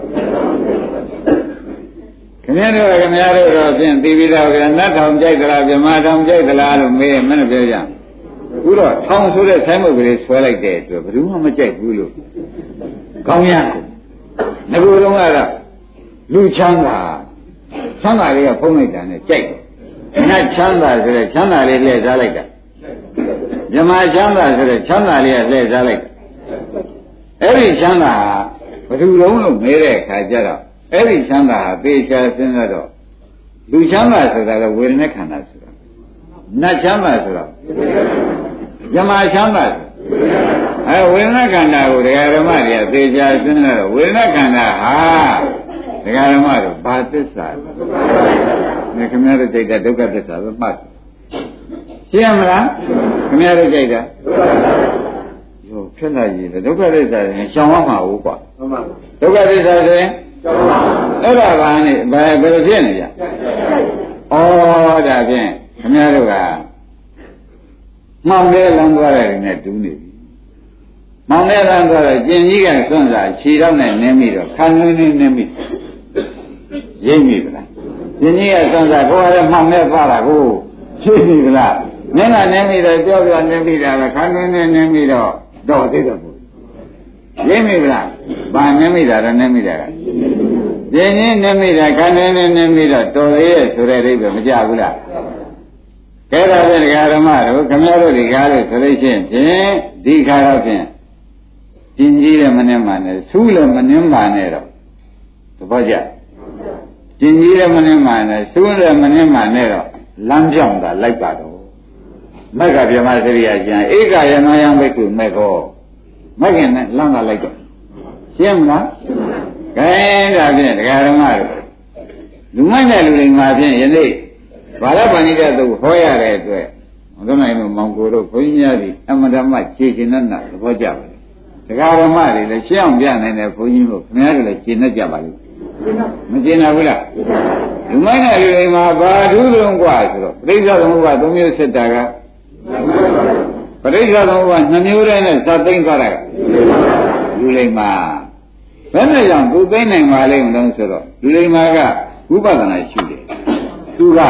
ခင်ဗျားတို့တော့ဖြင့်သိပြီးတော့ကနတ်ထောင်ကြိုက်သလားဗြဟ္မာထောင်ကြိုက်သလားလို့မေးမနဲ့ပြောကြအခုတော့ထောင်ဆိုတဲ့ဆိုင်းမုတ်ကလေးဆွဲလိုက်တဲ့အတွက်ဘယ်သူမှမကြိုက်ဘူးလို့ကောင်းရငါတို့လုံးကတော့လူချမ်းသာလေးကဖုံးလိုက်တာနဲ့ကြိုက်တယ်နတ်ချမ်းသာဆိုတဲ့ချမ်းသာလေးလှည့်စားလိုက်တာဗြဟ္မာချမ်းသာဆိုတဲ့ချမ်းသာလေးကလှည့်စားလိုက်တာအဲ့ဒီချမ်းသာဘယ်သူလုံးလို့မဲတဲ့အခါကျတော့အဲ့ဒီချမ်းသာဟာသေချာစဉ်းစားတော့လူချမ်းသာဆိုတာကဝေဒနာခန္ဓာဆိုတာနတ်ချမ်းသာဆိုတော့ဗြဟ္မာချမ်းသာဝေဒနာခန္ဓာကိုဒကာဓမ္မတွေကသေချာစဉ်းစားတော့ဝေဒနာခန္ဓာဟာဒကာဓမ္မတို့ဘာသစ္စာလဲခင်ဗျားတို့ကြိုက်တာဒုက္ခသစ္စာပဲမှတ်ရှင်းမလားခင်ဗျားတို့ကြိုက်တာရောဖြစ်လာရည်ဒုက္ခသစ္စာရင်ရှောင်ရမှာဟုတ်ကွာဒုက္ခသစ္စာဆိုရင်အဲ့ဒါဘာနဲ့ဘယ်လိုဖြစ်နေကြဩဒါဖြင့်ခင်ဗျားတို့ကမောင်လေးလမ်းသွားတယ်နဲ့တူးနေပြီမောင်လေးလမ်းသွားတယ်ကျင်ကြီးကစွန့်စားခြေတော့နဲ့နင်းပြီးတော့ခံနေနေမိရိပ်မိဗလားကျင်ကြီးကစွန့်စားကိုယ်ကလည်းမောင်လေးသွားတာကိုဖြည့်ပြီဗလားနင်းကနင်းပြီးတော့ကြောက်ပြနင်းပြီးတာပဲခံနေနေနင်းပြီးတော့သိတော့ဘူးရိပ်မိဗလားဘာနင်းမိတာလဲနင်းမိတာကကျင်ကြီးနင်းမိတာခံနေနေနင်းပြီးတော့တော်ရဲ့ဆိုတဲ့အိဗယ်မကြဘူးလားကဲဒါဖြင့်ဒကာဓမ္မတို့ခင်ဗျားတို့ဒီကားလို့ဆိုလို့ရှိရင်ဖြင့်ဒီခါတော့ဖြင့်ကျင်ကြီးလည်းမနှင်းပါနဲ့ဆူးလည်းမနှင်းပါနဲ့တော့သဘောကျကျင်ကြီးလည်းမနှင်းပါနဲ့ဆူးလည်းမနှင်းပါနဲ့တော့လမ်းပြောင်းတာလိုက်ပါတော့မက်ကဗြဟ္မစရိယာကျန်ဧကယနောယံဘိက္ခုမေခောမက်ကနဲ့လမ်းကလိုက်တော့ရှင်းမလားကဲဒါဖြင့်ဒကာဓမ္မတို့လူမိုက်တဲ့လူတွေမှာဖြင့်ယနေ့ဘာလပဏိတသုဟောရတဲ့အတွက်ဘုရားနိုင်မောင်ကိုတို့ဘုန်းကြီးများဒီအမတမခြေရှင်နဲ့သဘောကျပါလေဒကာဓမ္မတွေလည်းရှင်းအောင်ပြနိုင်တယ်ဘုန်းကြီးတို့ခင်ဗျားတို့လည်းရှင်းတတ်ကြပါလိမ့်မရှင်းနိုင်ဘူးလားလူမိုက်တဲ့လူတွေမှာဘာထူးလုံးกว่าဆိုတော့ပရိစ္ဆေသမုပ္ပါ3မျိုးစစ်တာကပရိစ္ဆေသမုပ္ပါ2မျိုးတည်းနဲ့သတ်သိမ့်သွားတာလူလိမ္မာဘယ်နဲ့ကြောင့်သူသိမ့်နိုင်ပါလိမ့်မလို့ဆိုတော့လူလိမ္မာကဝိပဿနာရှိတယ်သူက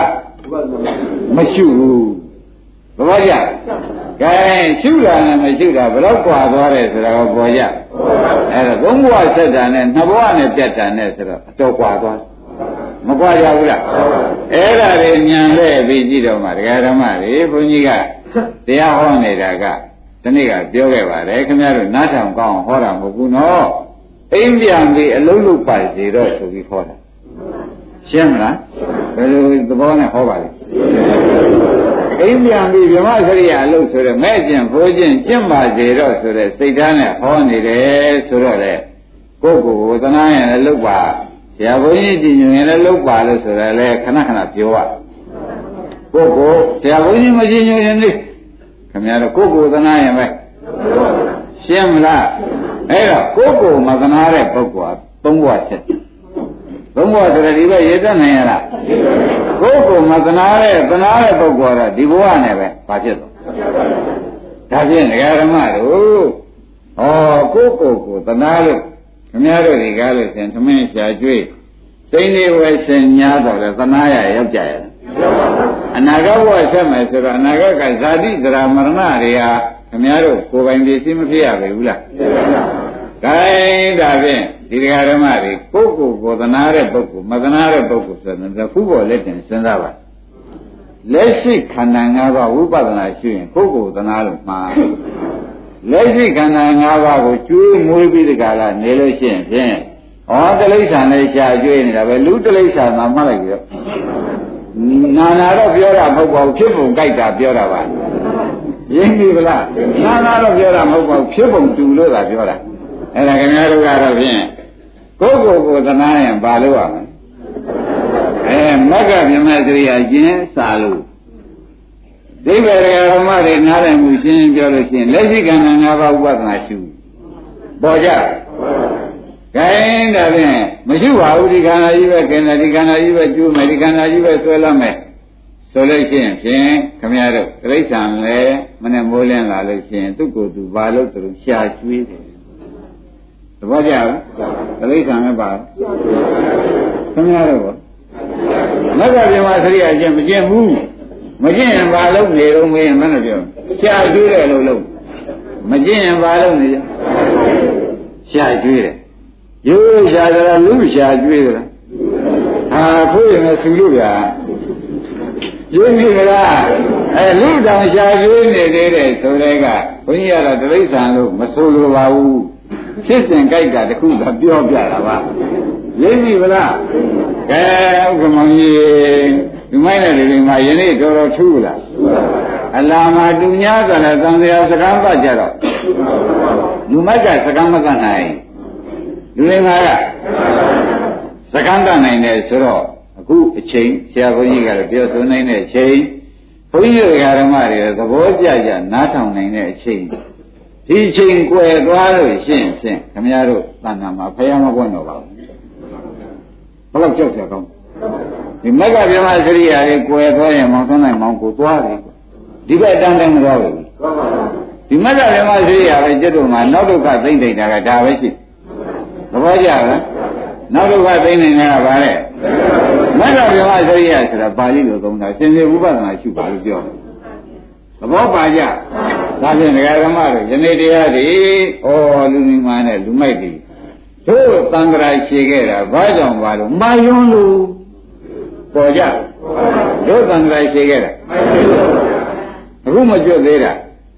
မရှုဘူးသဘောကျကဲရှုတာနဲ့မရှုတာဘယ်တော့ကွာသွားတယ်ဆိုတာကိုပေါ်ကြအဲ့တော့သုံးဘဝဆက်တာနဲ့နှစ်ဘဝနဲ့ပြတ်တာနဲ့ဆိုတော့အတော်ကွာသွားမကွာကြဘူးလားအဲ့ဒါတွေဉာဏ်လဲပြီးကြည့်တော့မှဒကာဓမ္မတွေဘုန်းကြီးကတရားဟောနေတာကဒီနေ့ကပြောခဲ့ပါတယ်ခင်ဗျားတို့နားထောင်ကောင်းဟောတာမဟုတ်ဘူးနော်အိမ်ပြန်ပြီးအလုံးလုံးပါစီတော့ဆိုပြီးဟောတာရှင်းမလားဘယ်လိုသဘောနဲ့ဟောပါလဲအိမ်ပြန်ပြီးဗြဟ္မစရိယာအလုပ်ဆိုတော့မဲ့ကျင်ဖိုးကျင်ကျင့်ပါစေတော့ဆိုတဲ့စိတ်ဓာတ်နဲ့ဟောနေတယ်ဆိုတော့လေကိုယ့်ကိုယ်ကိုသနာရင်လည်းလုပ်ပါဆရာဘုန်းကြီးကြည်ညိုရင်လည်းလုပ်ပါလို့ဆိုတော့လေခဏခဏပြောရကိုယ့်ကိုဆရာဘုန်းကြီးမကြည်ညိုရင်လေခင်ဗျားတို့ကိုယ့်ကိုယ်သနာရင်ပဲရှင်းမလားအဲ့တော့ကိုယ့်ကိုယ်မသနာတဲ့ပုဂ္ဂိုလ်ကသုံးဘဝဆက်သုံးဘဝဆိုတော့ဒီဘက်ရေတက်နိုင်ရလားကိုယ့်ကိုယ်မသနာတဲ့ပုဂ္ဂိုလ်ကတော့ဒီဘဝနဲ့ပဲဘာဖြစ်သွားဒါဖြင့်ဒကာဓမ္မတို့ကိုယ့်ကိုယ်သနာလို့ခင်ဗျားတို့ဒီကားလို့ရှင်သမင်းရှာကျွေးစိမ့်နေဝဲရှင်ညာတော့လေသနာရရောက်ကြရဲ့အနာဂတ်ဘဝဆက်မယ်ဆိုတော့အနာဂတ်ကဇာတိဇရာမရဏတွေဟာခင်ဗျားတို့ကိုယ်ပိုင်ပစ္စည်းမဖြစ်ရပေဘူးလားကဲဒါဖြင့်ဒီဒကာဓမ္မတွေကိုယ့်ကိုယ်ကိုသနာတဲ့ပုဂ္ဂိုလ်မသနာတဲ့ပုဂ္ဂိုလ်ဆိုတော့ခုပေါ်လက်တင်စဉ်းစားပါလက်ရှိခန္ဓာ၅ပါးဝိပဿနာရှိရင်ကိုယ့်ကိုယ်သနာလို့မှားလက်ရှိခန္ဓာ၅ပါးကိုကျွေးမွေးပြီးဒီကလာနေလို့ရှိရင်ဖြင့်တိရစ္ဆာန်လေးရှာကျွေးနေတာပဲလူတိရစ္ဆာန်သာမှတ်လိုက်ကြတော့နာနာတော့ပြောတာမဟုတ်ပါဘူးဖြစ်ပုံကြိုက်တာပြောတာပါရင်းပြီဗလားနာနာတော့ပြောတာမဟုတ်ပါဘူးဖြစ်ပုံတူလို့သာပြောတာအဲ့ဒါခင်ဗျားတို့ကတော့ဖြင့်ကိုယ့်ကိုယ်ကိုသနာရင်ဘာလို့ရမလဲမက္ကဗျမစရိယာကျင်းစာလို့ဒိဗေရဓမ္မတွေနားလည်မှုရှင်းပြောလို့ရှိရင်လက်ရှိခန္ဓာ၅ပါးဥပဒနာရှုပေါ်ကြ။ခိုင်းဒါဖြင့်မရှိပါဘူးဒီခန္ဓာကြီးပဲကျင်တယ်ဒီခန္ဓာကြီးပဲကျိုးမယ်ဒီခန္ဓာကြီးပဲဆွဲလာမယ်ဆိုလို့ရှိရင်ဖြင့်ခမရတို့တိရစ္ဆာန်လည်းမနဲ့မိုးလင်းလာလို့ရှိရင်သူ့ကိုယ်သူဘာလို့သူရှာကျွေးတယ်သဘောကျလားတိရစ္ဆာန်လည်းပါခမရတို့ကမက္ကဗျမစရိယာကျင့်မကျင့်ဘူးမကျင့်ရင်ဘာလို့နေတော့မင်းမနဲ့ပြောရှာကျွေးတယ်လို့မကျင့်ရင်ဘာလို့နေကြရှာကျွေးတယ်ရိုးရှာကြတာလူရှာကျွေးတယ်ဟာခိုးရင်လည်းဆူလို့ဗျာရင်းပြီလားလူတောင်ရှာကျွေးနေသေးတယ်ဆိုတဲ့ကဘုန်းကြီးကတော့တိရစ္ဆာန်လို့မဆိုလိုပါဘူးဖြစ်စဉ်ကြိုက်တာတခုကပြောပြတာပါရင်းပြီလားကဲဥက္ကမောင်ကြီးဒီမိုင်းတဲ့လူတွေမှာယနေ့တော်တော်ထူးလားအလားမှာတူညာကလည်းသံဃာစကားပတ်ကြတော့လူမိုက်ကစကားမကနိုင်လူတွေမှာကစကားကနိုင်တယ်ဆိုတော့အခုအချိန်ဆရာဘုန်းကြီးကလည်းပြောဆိုနိုင်တဲ့အချိန်ဘုန်းကြီးတွေကဓမ္မတွေသဘောကျကြနားထောင်နိုင်တဲ့အချိန်ဒီအချိန်ကွယ်သွားလို့ရှင်းဖြင့်ခမည်းတော်သံဃာမှာဖယားမပွင့်တော့ပါဘူးဘယ်တော့ကြောက်ကြကောင်းဒီမက္ကဗျမစရိယာတွေကွယ်သွားရင်မောင်သွန်းနိုင်မောင်ကိုသွားတယ်ဒီဘက်အတန်းတိုင်းမသွားဘူးဒီမက္ကဗျမစရိယာပဲကျွတ်တို့မှာနောက်ဒုက္ခသိမ့်နေတာကဒါပဲရှိသဘောကျလားနောက်ဒုက္ခသိမ့်နေတာကဘာလဲမက္ကဗျမစရိယာဆိုတာပါဠိလိုသုံးတာစင်စစ်ဥပဒနာရှုပါလို့ပြောတယ်သဘောပါကြဒါဖြင့်ဒကာဓမ္မတို့ယနေ့တရားတွေလူမိမာနဲ့လူမိုက်တွေတို့သံဃာရှည်ခဲ့တာဘာကြောင့်ပါလို့မာယွန်းလို့ပေါ်ကြတို့သံဃာရှည်ခဲ့တာအခုမကျွတ်သေးတာ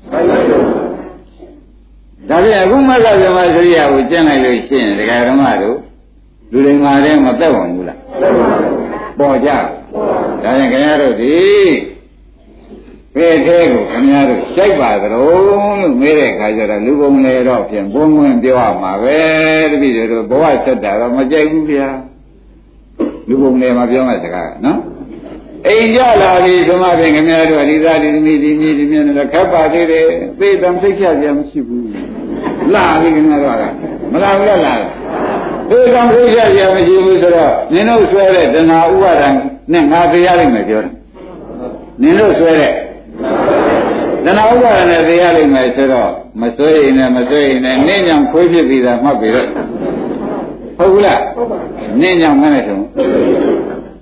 ဒါဖြင့်အခုမက္ကဗျမစရိယာကိုကျင့်လိုက်လို့ရှိရင်ဒကာဓမ္မတို့လူတွေမှာလည်းမသက်ဝင်ဘူးလားပေါ်ကြဒါဖြင့်ခင်ဗျားတို့ဒီဘယ်ထဲကိုခင်ဗျားတို့စိုက်ပါကြလို့မေးတဲ့အခါကျတော့လူပုံလေတော့ဖြင့်ဘုံဝင်ပြောရမှာပဲတပည့်တို့ဘဝဆက်တာတော့မကြိုက်ဘူးဗျာလူပုံလေမှာပြောမှစကားနော်အိမ်ကြလာပြီဓမ္မဖြင့်ခင်ဗျားတို့ဒီသားဒီသမီးဒီမြေဒီမြေနဲ့ခက်ပါသေးတယ်သေတံသိချကြမရှိဘူးလာပြီခင်ဗျားတို့ကမလာဘူးလားလာသေတံသိချကြမရှိဘူးဆိုတော့နင်တို့ဆွဲတဲ့တဏှာဥပါဒံနဲ့ငါတရားလိုက်မယ်ပြောတယ်နင်တို့ဆွဲတဲ့တဏှာဥပါဒနဲ့တရားလိုက်မယ်ဆိုတော့မဆွဲရင်လည်းမဆွဲရင်လည်းနင်းညောင်ခွေးဖြစ်ပြီးသားမှတ်ပြီးတော့ဟုတ်ဘူးလားနင်းညောင်ငါနဲ့ဆုံး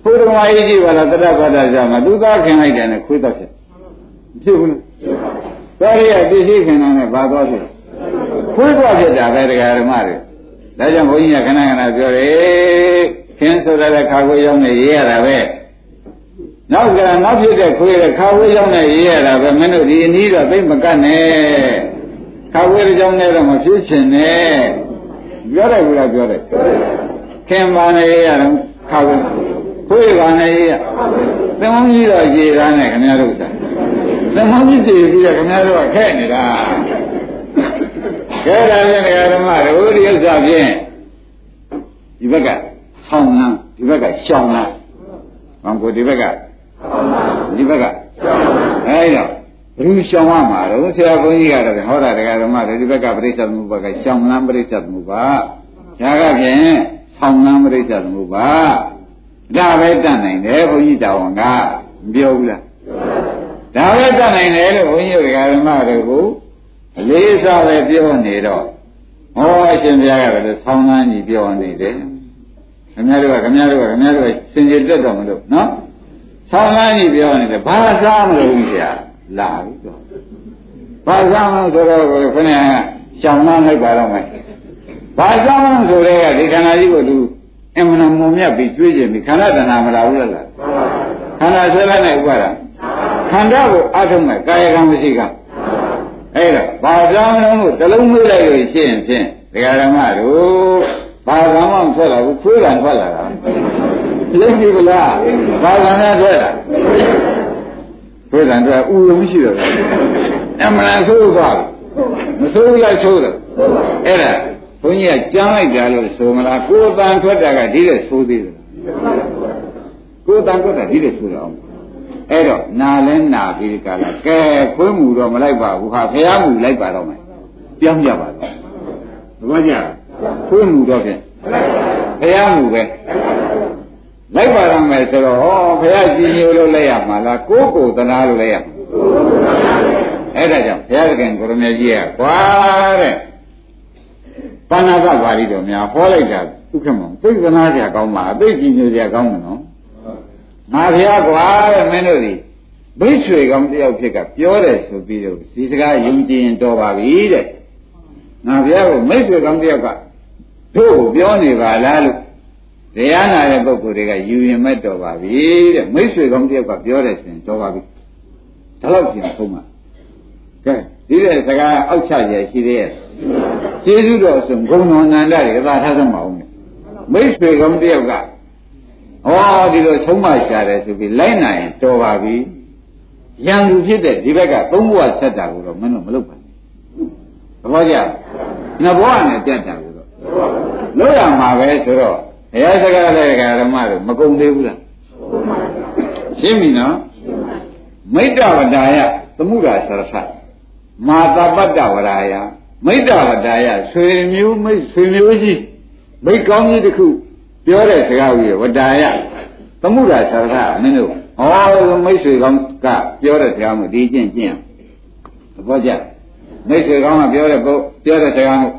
ဘုရားမကြီးကြည့်ပါလားတတ္တဗတ္တဇာမှာသူသားခင်လိုက်တယ်နဲ့ခွေးတော့ဖြစ်ဖြစ်ဘူးလားတော်ရည်ပစ္စည်းခင်တာနဲ့ဘာသွားဖြစ်ခွေးသွားဖြစ်တာပဲတရားဓမ္မတွေဒါကြောင့်ဘုန်းကြီးကခဏခဏပြောတယ်ခင်ဆိုတဲ့ခါခွေးရောက်နေရေးရတာပဲနောက်ဖြစ်တဲ့ခွေးတဲ့ခါခွေးရောက်နေရေးရတာပဲမင်းတို့ဒီအနည်းတော့သိမကတ်နဲ့ခါခွေးကြောင့်လည်းတော့မဖြစ်ချင်နဲ့ပြောတယ်ဘူးလားပြောတယ်ခင်ပါနေရတော့ခါခွေးပါနေရသမုန်းကြီးတော့ရေသားနဲ့ခင်ဗျားတို့သာသမုန်းကြီးကြည့်ပြီးတော့ခင်ဗျားတို့ကခက်နေတာကဲဒါဖြင့်ဓမ္မတို့ဒီဥစ္စာဖြင့်ဒီဘက်ကဆောင်းလန်းဒီဘက်ကရှောင်းလန်းဘာကိုဒီဘက်ကဒီဘက်ကအဲဒီတော့ဘယ်လိုရှောင်းရမှာတော့ဆရာဘုန်းကြီးကတော့ဟောတာတရားဓမ္မတွေဒီဘက်ကပြိဿသမုပ္ပါကရှောင်းလန်းပြိဿသမုပ္ပါဒါကဖြင့်ဆောင်းလန်းပြိဿသမုပ္ပါဒါပဲတတ်နိုင်တယ်ဘုန်းကြီးတော်ဝန်ကမပြောဘူးလားဒါပဲတတ်နိုင်တယ်လို့ဘုန်းကြီးတရားဓမ္မတွေကိုအလေးစားပဲပြောနေတော့ဟောအရှင်ဘုရားကလည်းဆောင်းလန်းကြီးပြောနေတယ်ခင်ဗျားတို့ကစင်ကြယ်တက်တော်မလို့နော်ဆောင်းလန်းကြီးပြောနေတယ်ဘာစားမလို့ဆရာလာပြီတော့ဘာစားမလို့ဆိုတော့ခဏရှောင်းလန်းလိုက်ပါတော့မယ်ဘာစားမလို့ဆိုတဲ့ကဒီခန္ဓာကြီးကိုသူအမှန်မုံမြတ်ပြီးကျွေးခြင်းဒီခန္ဓာတဏှာမလာဘူးလားခန္ဓာဆွဲလိုက်နဲ့ဥပါဒခန္ဓာကိုအထုံးမဲ့ကာယကံမရှိကအဲ့တော့ဘာသာမလို့တလုံးမေးလိုက်လို့ရှိရင်ဖြင့်ဒကာဓမ္မတို့ဘာသာမှမထွက်လာဘူးခွေးတန်ထွက်လာတာသိပြီဗလားဘာသာနဲ့ထွက်တာခွေးတန်ထွက်ဥလုံးမရှိတော့ဘူးအမှန်ဆိုးသွားမဆိုးလိုက်ဆိုးတယ်အဲ့ဒါဘုန်းကြီးကကြားလိုက်ကြလို့ဆိုမလားကိုယ်တန်ထွက်တာကဒီတဲ့ဆိုးသေးတယ်ကိုယ်တန်ထွက်တာဒီတဲ့ဆိုးတော့အဲ့တော့နာလဲနာပြီးဒီကလာကဲခွေးမှုတော့မလိုက်ပါဘူးဟာဖះမှုလိုက်ပါတော့မယ်ပြောင်းကြပါတော့ဘာကြခွေးမှုတော့ဖြင့်ဖះမှုပဲလိုက်ပါတော့မယ်ဆိုတော့ဟောဖះကြည်ညိုလို့လိုက်ရမှာလားကိုယ်ကိုယ်သနာလို့လိုက်ရမှာအဲ့ဒါကြောင့်ဘုရားသခင်ကိုရမေကြီးကကွာတဲ့ပါဏာကပါဠိတော်များဟောလိုက်တာဒုက္ခမောသိသနာစရာကောင်းပါအသိကြည်ညိုစရာကောင်းတယ်နော်ငါဘုရားကွာတဲ့မင်းတို့ဒီဘိရွှေကောင်းတယောက်ဖြစ်ကပြောတယ်ဆိုပြီးတော့ဒီစကားယုံကြည်ရင်တော်ပါပြီတဲ့ငါဘုရားကိုမိတ်ဆွေကောင်းတယောက်ကတို့ကိုပြောနေပါလားလို့တရားနာတဲ့ပုဂ္ဂိုလ်တွေကယူရင်မဲ့တော်ပါပြီတဲ့မိတ်ဆွေကောင်းတယောက်ကပြောတယ်ဆိုရင်တော်ပါပြီဒါတော့ပြန်ဆုံးမှာကဲဒီတဲ့စကားအောက်ချရရှိသေးရဲ့ကျေးဇူးတော်ဆိုဂုဏ်တော်နန္ဒတွေသာထားစမ်းပါဦးမိတ်ဆွေကောင်းတယောက်ကဟောဒီလိုဆုံးမရှာတယ်ဆိုပြီးလိုက်နိုင်ရင်တော်ပါပြီရန်သူဖြစ်တဲ့ဒီဘက်ကသုံးဘဝဆက်တာကိုတော့မင်းတို့မလုပ်ပါနဲ့သဘောကျနှစ်ဘဝနဲ့ပြတ်တာကိုတော့လို့ရမှာပဲဆိုတော့ဘုရားစကားလည်းဓမ္မတို့မကုန်သေးဘူးလားရှင်းပြီနော်မိတ္တဝဒါယသမှုရာသရထမာတပတ္တဝရာယမိတ္တဝဒါယဆွေမျိုးမိတ်ဆွေမျိုးကြီးမိတ်ကောင်းကြီးတစ်ခုပြောတဲ့စကားကြီးဝဒါယသမှုရာသရထမင်းတို့ဟောမိတ်ဆွေကောင်းကပြောတဲ့စကားမျိုးဒီကျင့်သဘောကျမိတ်ဆွေကောင်းကပြောတဲ့စကားမျိုး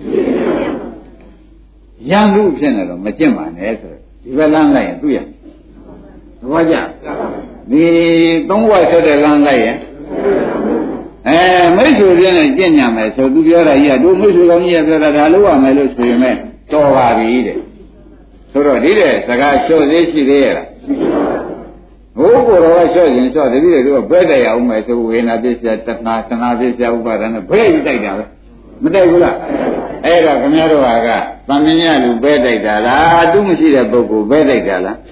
ရန်သူဖြစ်နေတော့မကျင့်ပါနဲ့ဆိုဒီဘက်လမ်းလိုက်ရင်တွေ့ရသဘောကျဒီသုံးဘဝဆက်တဲ့လမ်းလိုက်ရင်မိတ်ဆွေပြင်းနဲ့ကျင့်ညံမယ်ဆိုသူပြောတာကြီးကတို့မိတ်ဆွေကောင်းကြီးကပြောတာဒါလို့ရမယ်လို့ဆိုရင်မဲ့တော်ပါပြီတဲ့ဆိုတော့ဒီတဲ့စကားလျှော့သေးရှိသေးရဲ့လားဘိုးကိုယ်တော်ကလျှော့ရင်လျှော့တပည့်တွေကဘဲတိုက်အောင်မယ်ဆိုဝေနာပစ္စယတဏှာသနာပစ္စယဥပါဒနဲ့ဘဲယူတိုက်တာပဲမတိုက်ဘူးလားအဲ့ဒါခင်ဗျားတို့ကသံမြင်ရလူဘဲတိုက်တာလားသူမရှိတဲ့ပုဂ္ဂိုလ်ဘဲတိုက်တာလား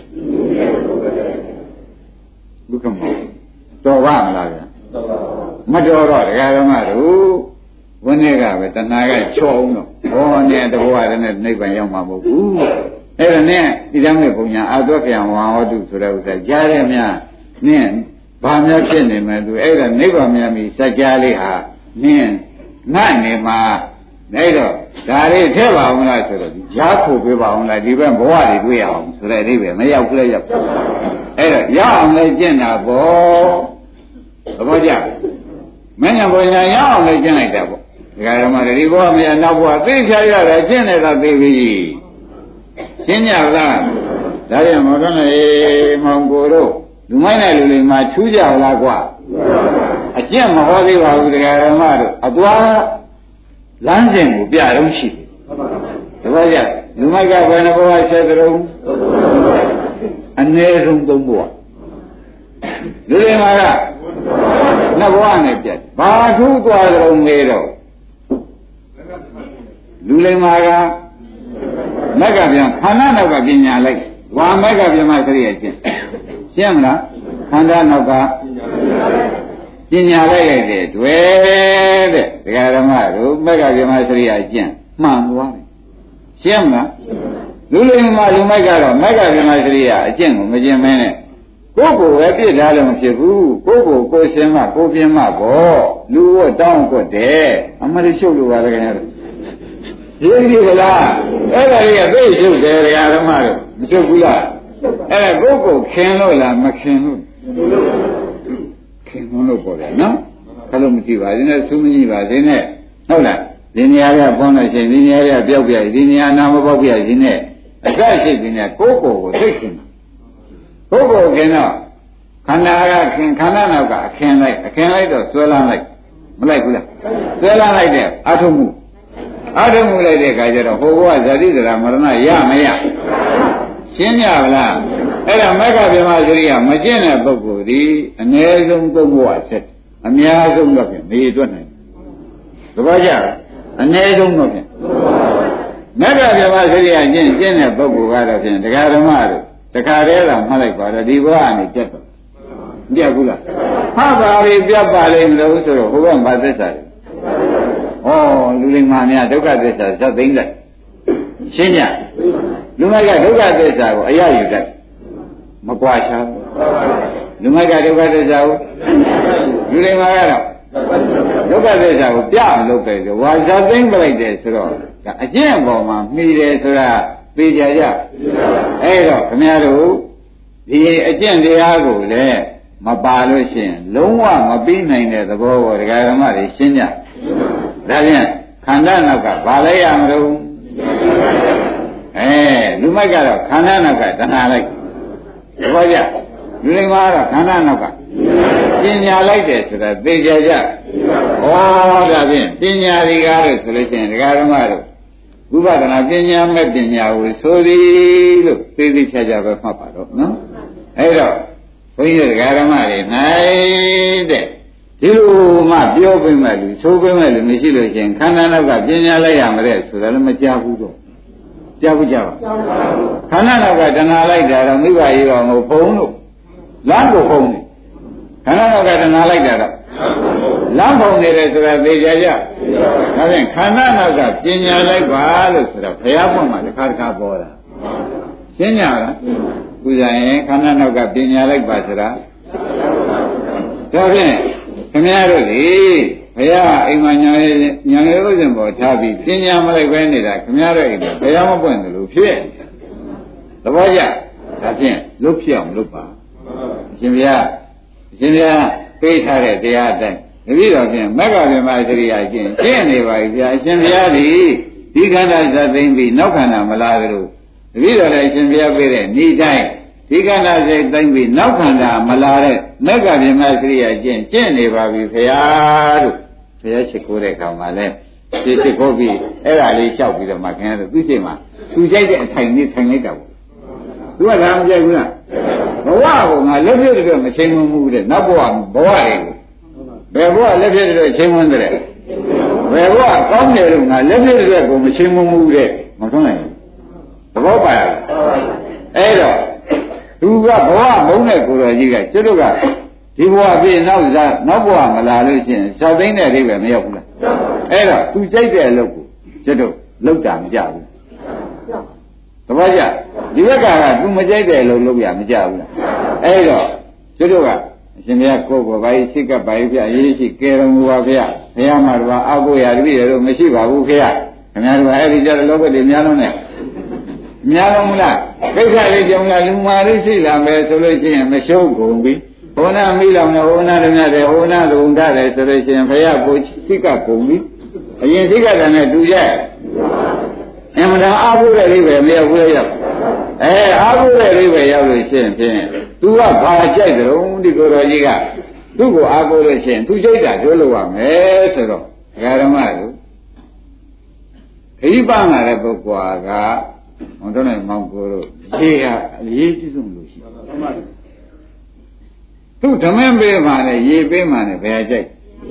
ဘုကမောတော်ပါမလားဗျာမတော်တော့တရားဓမ္မတို့ဝိနည်းကပဲတဏှာကချောအောင်တော့ဘောနဲ့တဘောရနဲ့နိဗ္ဗာန်ရောက်မှာမဟုတ်ဘူးအဲ့ဒါနဲ့ဒီတမ်းမဲ့ပုံညာအာသွက်ပြန်ဝါဟောတုဆိုတဲ့ဥစ္စာကြားရမြနင်းဘာများဖြစ်နေမှသူအဲ့ဒါနိဗ္ဗာန်များပြီစัจ जा လေးဟာနင်းငါ့နေမှာအဲ့တော့ဒါလေးထည့်ပါအောင်လားဆိုတော့ရားဖို့ပေးပါအောင်လားဒီဘက်ဘဝတွေတွေ့ရအောင်ဆိုတဲ့အဓိပ္ပာယ်မရောက်ဘူးလေရောက်အဲ့တော့ရအောင်လဲကျင့်တာပေါ့သဘောကျမင်းညာဘုရားရအောင်လဲကျင့်လိုက်တာပေါ့ဒီကရမဒီဘဝမရနောက်ဘဝသိချရတယ်ကျင့်နေတာသိပြီရှင်းကြလားဒါပြန်မောတော့လေမောင်ကိုတို့လူမိုက်တဲ့လူတွေမှာထူးကြလားကွာအကျင့်မဟောသေးပါဘူးတရားဓမ္မတို့အသွားလမ်းစဉ်ကိုပြတော့ရှိတယ်ဒါကြလူမိုက်ကဘယ်နှဘဝဆက်ကြုံအနည်းဆုံး3ဘဝလူတွေမှာကနှစ်ဘဝနဲ့ပြတ်ဘာထူးသွားကြုံမေးတော့လူတွေမှာကမက်ကပြန်ခန္ဓာနောက်ကပညာလိုက်ဝါမက်ကပြန်မှခရိယာကျင့်ရှင်းမလားခန္ဓာနောက်ကပညာလိုက်တဲ့တွေ့တဲ့ဒကာဓမ္မတို့မက်ကပြန်မှခရိယာကျင့်မှန်သွားတယ်ရှင်းမလားလူလိမ္မာလူမိုက်ကတော့မက်ကပြန်မှခရိယာအကျင့်ကိုမကျင့်မင်းနဲ့ကိုယ်ကိုယ်ပဲပြစ်ထားလို့မဖြစ်ဘူးကိုယ်ကိုယ်ကိုယ်ရှင်းမှကိုယ်ပြင်းမှပေါ့လူဝတ်တောင်းကွတ်တယ်အမလေးရှုပ်လို့ပါလေခင်ဗျာရင်းပြီလားအဲ့ဒါကြီးကသိရှုပ်တယ်ဓမ္မတို့မရှုပ်ဘူးလားအဲ့ဒါကိုယ်ခင်လို့လားမခင်လို့ခင်လို့ပေါ့လေနော်ခလို့မကြည့်ပါဘူးနဲ့သူမကြည့်ပါဘူးနဲ့ဟုတ်လားဒီနေရာကပေါင်းလို့ရှိရင်ဒီနေရာကပြောက်ပြဒီနေရာနာမပေါက်ပြဒီနဲ့အကန့်ရှိပြီးနဲ့ကိုယ်ကိုသိခင်ကိုယ်ခင်တော့ခန္ဓာကခင်ခန္ဓာနောက်ကအခင်းလိုက်တော့ဆွဲလန်းလိုက်မလိုက်ဘူးလားဆွဲလန်းလိုက်တဲ့အထုမှုလိုက်တဲ့အခါကျတော့ဟိုဘဝဇတိဇရာမရဏရမရရှင်းကြပါလားအဲ့ဒါမက္ခဗြဟ္မစရိယမကျင့်တဲ့ပုဂ္ဂိုလ်ဒီအ ਨੇ ဆုံး3ဘဝဆက်အများဆုံးတော့ဖြင့်မေးတွက်နိုင်သဘောကျလားအ ਨੇ ဆုံးတော့ဖြင့်မက္ခဗြဟ္မစရိယကျင့်တဲ့ပုဂ္ဂိုလ်ကတော့ဖြင့်တရားဓမ္မတို့တခါတည်းကမှတ်လိုက်ပါတော့ဒီဘဝကနေပြတ်တော့ပြတ်ဘူးလားဟာပါပြီပြတ်ပါလိမ့်မလို့ဆိုတော့ဟိုဘက်မှာသစ္စာတယ်ဩလူလိမ္မာများဒုက္ခသစ္စာဇတ်သိမ့်လိုက်ရှင်းကြလူမိုက်ကဒုက္ခသစ္စာကိုအရယူတတ်မကွာချာလူမိုက်ကဒုက္ခသစ္စာကိုလူလိမ္မာကတော့ဒုက္ခသစ္စာကိုပြမလုပ်တယ်ဆိုဝါဇတ်သိမ့်ပလိုက်တယ်ဆိုတော့အကျင့်ပေါ်မှာမှီတယ်ဆိုတာသိကြကြအဲ့တော့ခင်ဗျားတို့ဒီအကျင့်တရားကိုလည်းမပါလို့ရှိရင်လုံးဝမပြီးနိုင်တဲ့သဘောကိုဒကာဓမ္မတွေရှင်းကြဒါဖြင့်ခန္ဓာနောက်ကဘာလဲရမလို့လူမိုက်ကတော့ခန္ဓာနောက်ကတဏှာလိုက်သဘောကျလူလိမ္မာကတော့ခန္ဓာနောက်ကပညာလိုက်တယ်ဆိုတာသိကြကြဩဒါဖြင့်ပညာတွေကားလို့ဆိုလို့ရှိရင်ဒကာဓမ္မတို့ဝိပဿနာပညာမဲ့ပညာကိုဆိုသည်လို့သိသိချာချာပဲမှတ်ပါတော့နော်အဲ့တော့ဘုန်းကြီးတို့ဓမ္မတွေနိုင်တဲ့ဒီလိုမှပြောပေးမဲ့လူဆိုပေးမဲ့လူမရှိလို့ရှိရင်ခန္ဓာနောက်ကပညာလိုက်ရမယ်ဆိုတာလည်းမကြားဘူးတော့ကြားဘူးကြားပါခန္ဓာနောက်ကတဏှာလိုက်တာတော့မိဘကြီးတော်ကိုဖုံးလို့လမ်းကိုဖုံးတယ်ခန္ဓာနောက်ကတဏှာလိုက်တာတော့လမ်းဖုံးနေတယ်ဆိုတာသိကြကြဒါဖြင့်ခန္ဓာနောက်ကပညာလိုက်ပါလို့ဆိုတော့ဘုရားပွင့်မှာတစ်ခါတစ်ခါပေါ်တာရှင်းကြလားပူဇာရင်ခန္ဓာနောက်ကပညာလိုက်ပါဆိုတာဒါဖြင့်ခင်ဗျားတို့ဒီဘုရားအိမ်မှာညာရဥစ္စာပေါ်ထားပြီးပညာမလိုက်ပဲနေတာခင်ဗျားတို့အိမ်မှာဘုရားမပွင့်တယ်လို့ဖြစ်သဘောကျဒါဖြင့်လွတ်ဖြစ်အောင်လုပ်ပါအရှင်ဘုရားပေးထားတဲ့တရားအတိုင်းတပည့်တော်ဖြင့်မက္ခဗြဟ္မစရိယာကျင့်နေပါပြီဗျာအရှင်ဘုရားဒီခန္ဓာဇတ်သိမ့်ပြီးနောက်ခန္ဓာမလာသလိုတပည့်တော်လည်းအရှင်ဘုရားပေးတဲ့ဤတိုင်းဒီခန္ဓာစိတ်သိမ့်ပြီးနောက်ခန္ဓာမလာတဲ့မက္ခဗြဟ္မစရိယာကျင့်နေပါပြီဘုရားတို့ဘုရားရှိခိုးတဲ့အခါမှာလဲဒီရှိခိုးပြီးအဲ့ဒါလေးလျှောက်ပြီးတော့မှခင်ဗျားတို့သူ့ချိန်မှာသူကြိုက်တဲ့အထိုင်လေးထိုင်လိုက်တာပေါ့သူကဒါမကြိုက်ဘူးလားဘဝကငါလက်ပြည့်တဲ့မချိန်မမှုတဲ့နောက်ဘဝတွေကိုဘယ်ဘဝလက်ပြည့်တဲ့ချိန်မွန်းတဲ့ဘယ်ဘဝကောင်းတယ်လို့ငါလက်ပြည့်တဲ့ကိုမချိန်မမှုတဲ့မထုံးနိုင်ဘူးသဘောပါလားအဲ့တော့သူကဘဝမုန်းတဲ့ကိုယ်တော်ကြီးကကျွတ်တို့ကဒီဘဝပြီးနောက်ဘဝမလာလို့ရှိရင်ဇာသိန်းတဲ့အိဗယ်မရောက်ဘူးလားအဲ့တော့သူကြိုက်တဲ့အလုပ်ကိုကျွတ်တို့လောက်တာမကြဘူးသဘောကျဒီဘက်ကသူမကြိုက်တဲ့အလုပ်လုပ်ရမကြဘူးလားအဲ့တော့ကျွတ်တို့ကအရှင်ဘုရားကိုယ်ကိုဘာကြီးရှိကပ်ပါကြီးပြရေးရှိကဲတော်မူပါဗျာဘုရားမှာတော့အာကိုရတပည့်တော်မရှိပါဘူးခင်ဗျာခင်ဗျားတို့အဲ့ဒီကြတဲ့လောကတွေများလုံးနဲ့များလုံးမလားကိစ္စလေးကြောင့်လားလူမာလေးရှိလာမယ်ဆိုလို့ရှိရင်မရှုံးကုန်ပြီဟောနာမိလောင်နဲ့ဟောနာတည်းများတယ်ဟောနာသုံးထားတယ်ဆိုလို့ရှိရင်ဘုရားကိုရှိကကုန်ပြီအရင်ရှိကတယ်နဲ့တူကြအမှန်တရားအားဖို့တဲ့လေးပဲမရောက်ဘူးရောက်အားကိုးတဲ့အိဗယ်ရောက်လို့ရှိရင်ဖြင့်သူကဘာကြိုက်ကြုံဒီကိုယ်တော်ကြီးကသူ့ကိုအားကိုးလို့ရှိရင်သူကြိုက်တာပြောလို့ရမယ်ဆိုတော့ဓမ္မတို့ခရီးပန်းလာတဲ့ပုဂ္ဂိုလ်ကဟောတော့နေမောင်ကိုတို့ရေကအရေးကြီးဆုံးလို့ရှိတယ်သူဓမင်းပေးမှလည်းရေပေးမှလည်းဘယ်ကြိုက်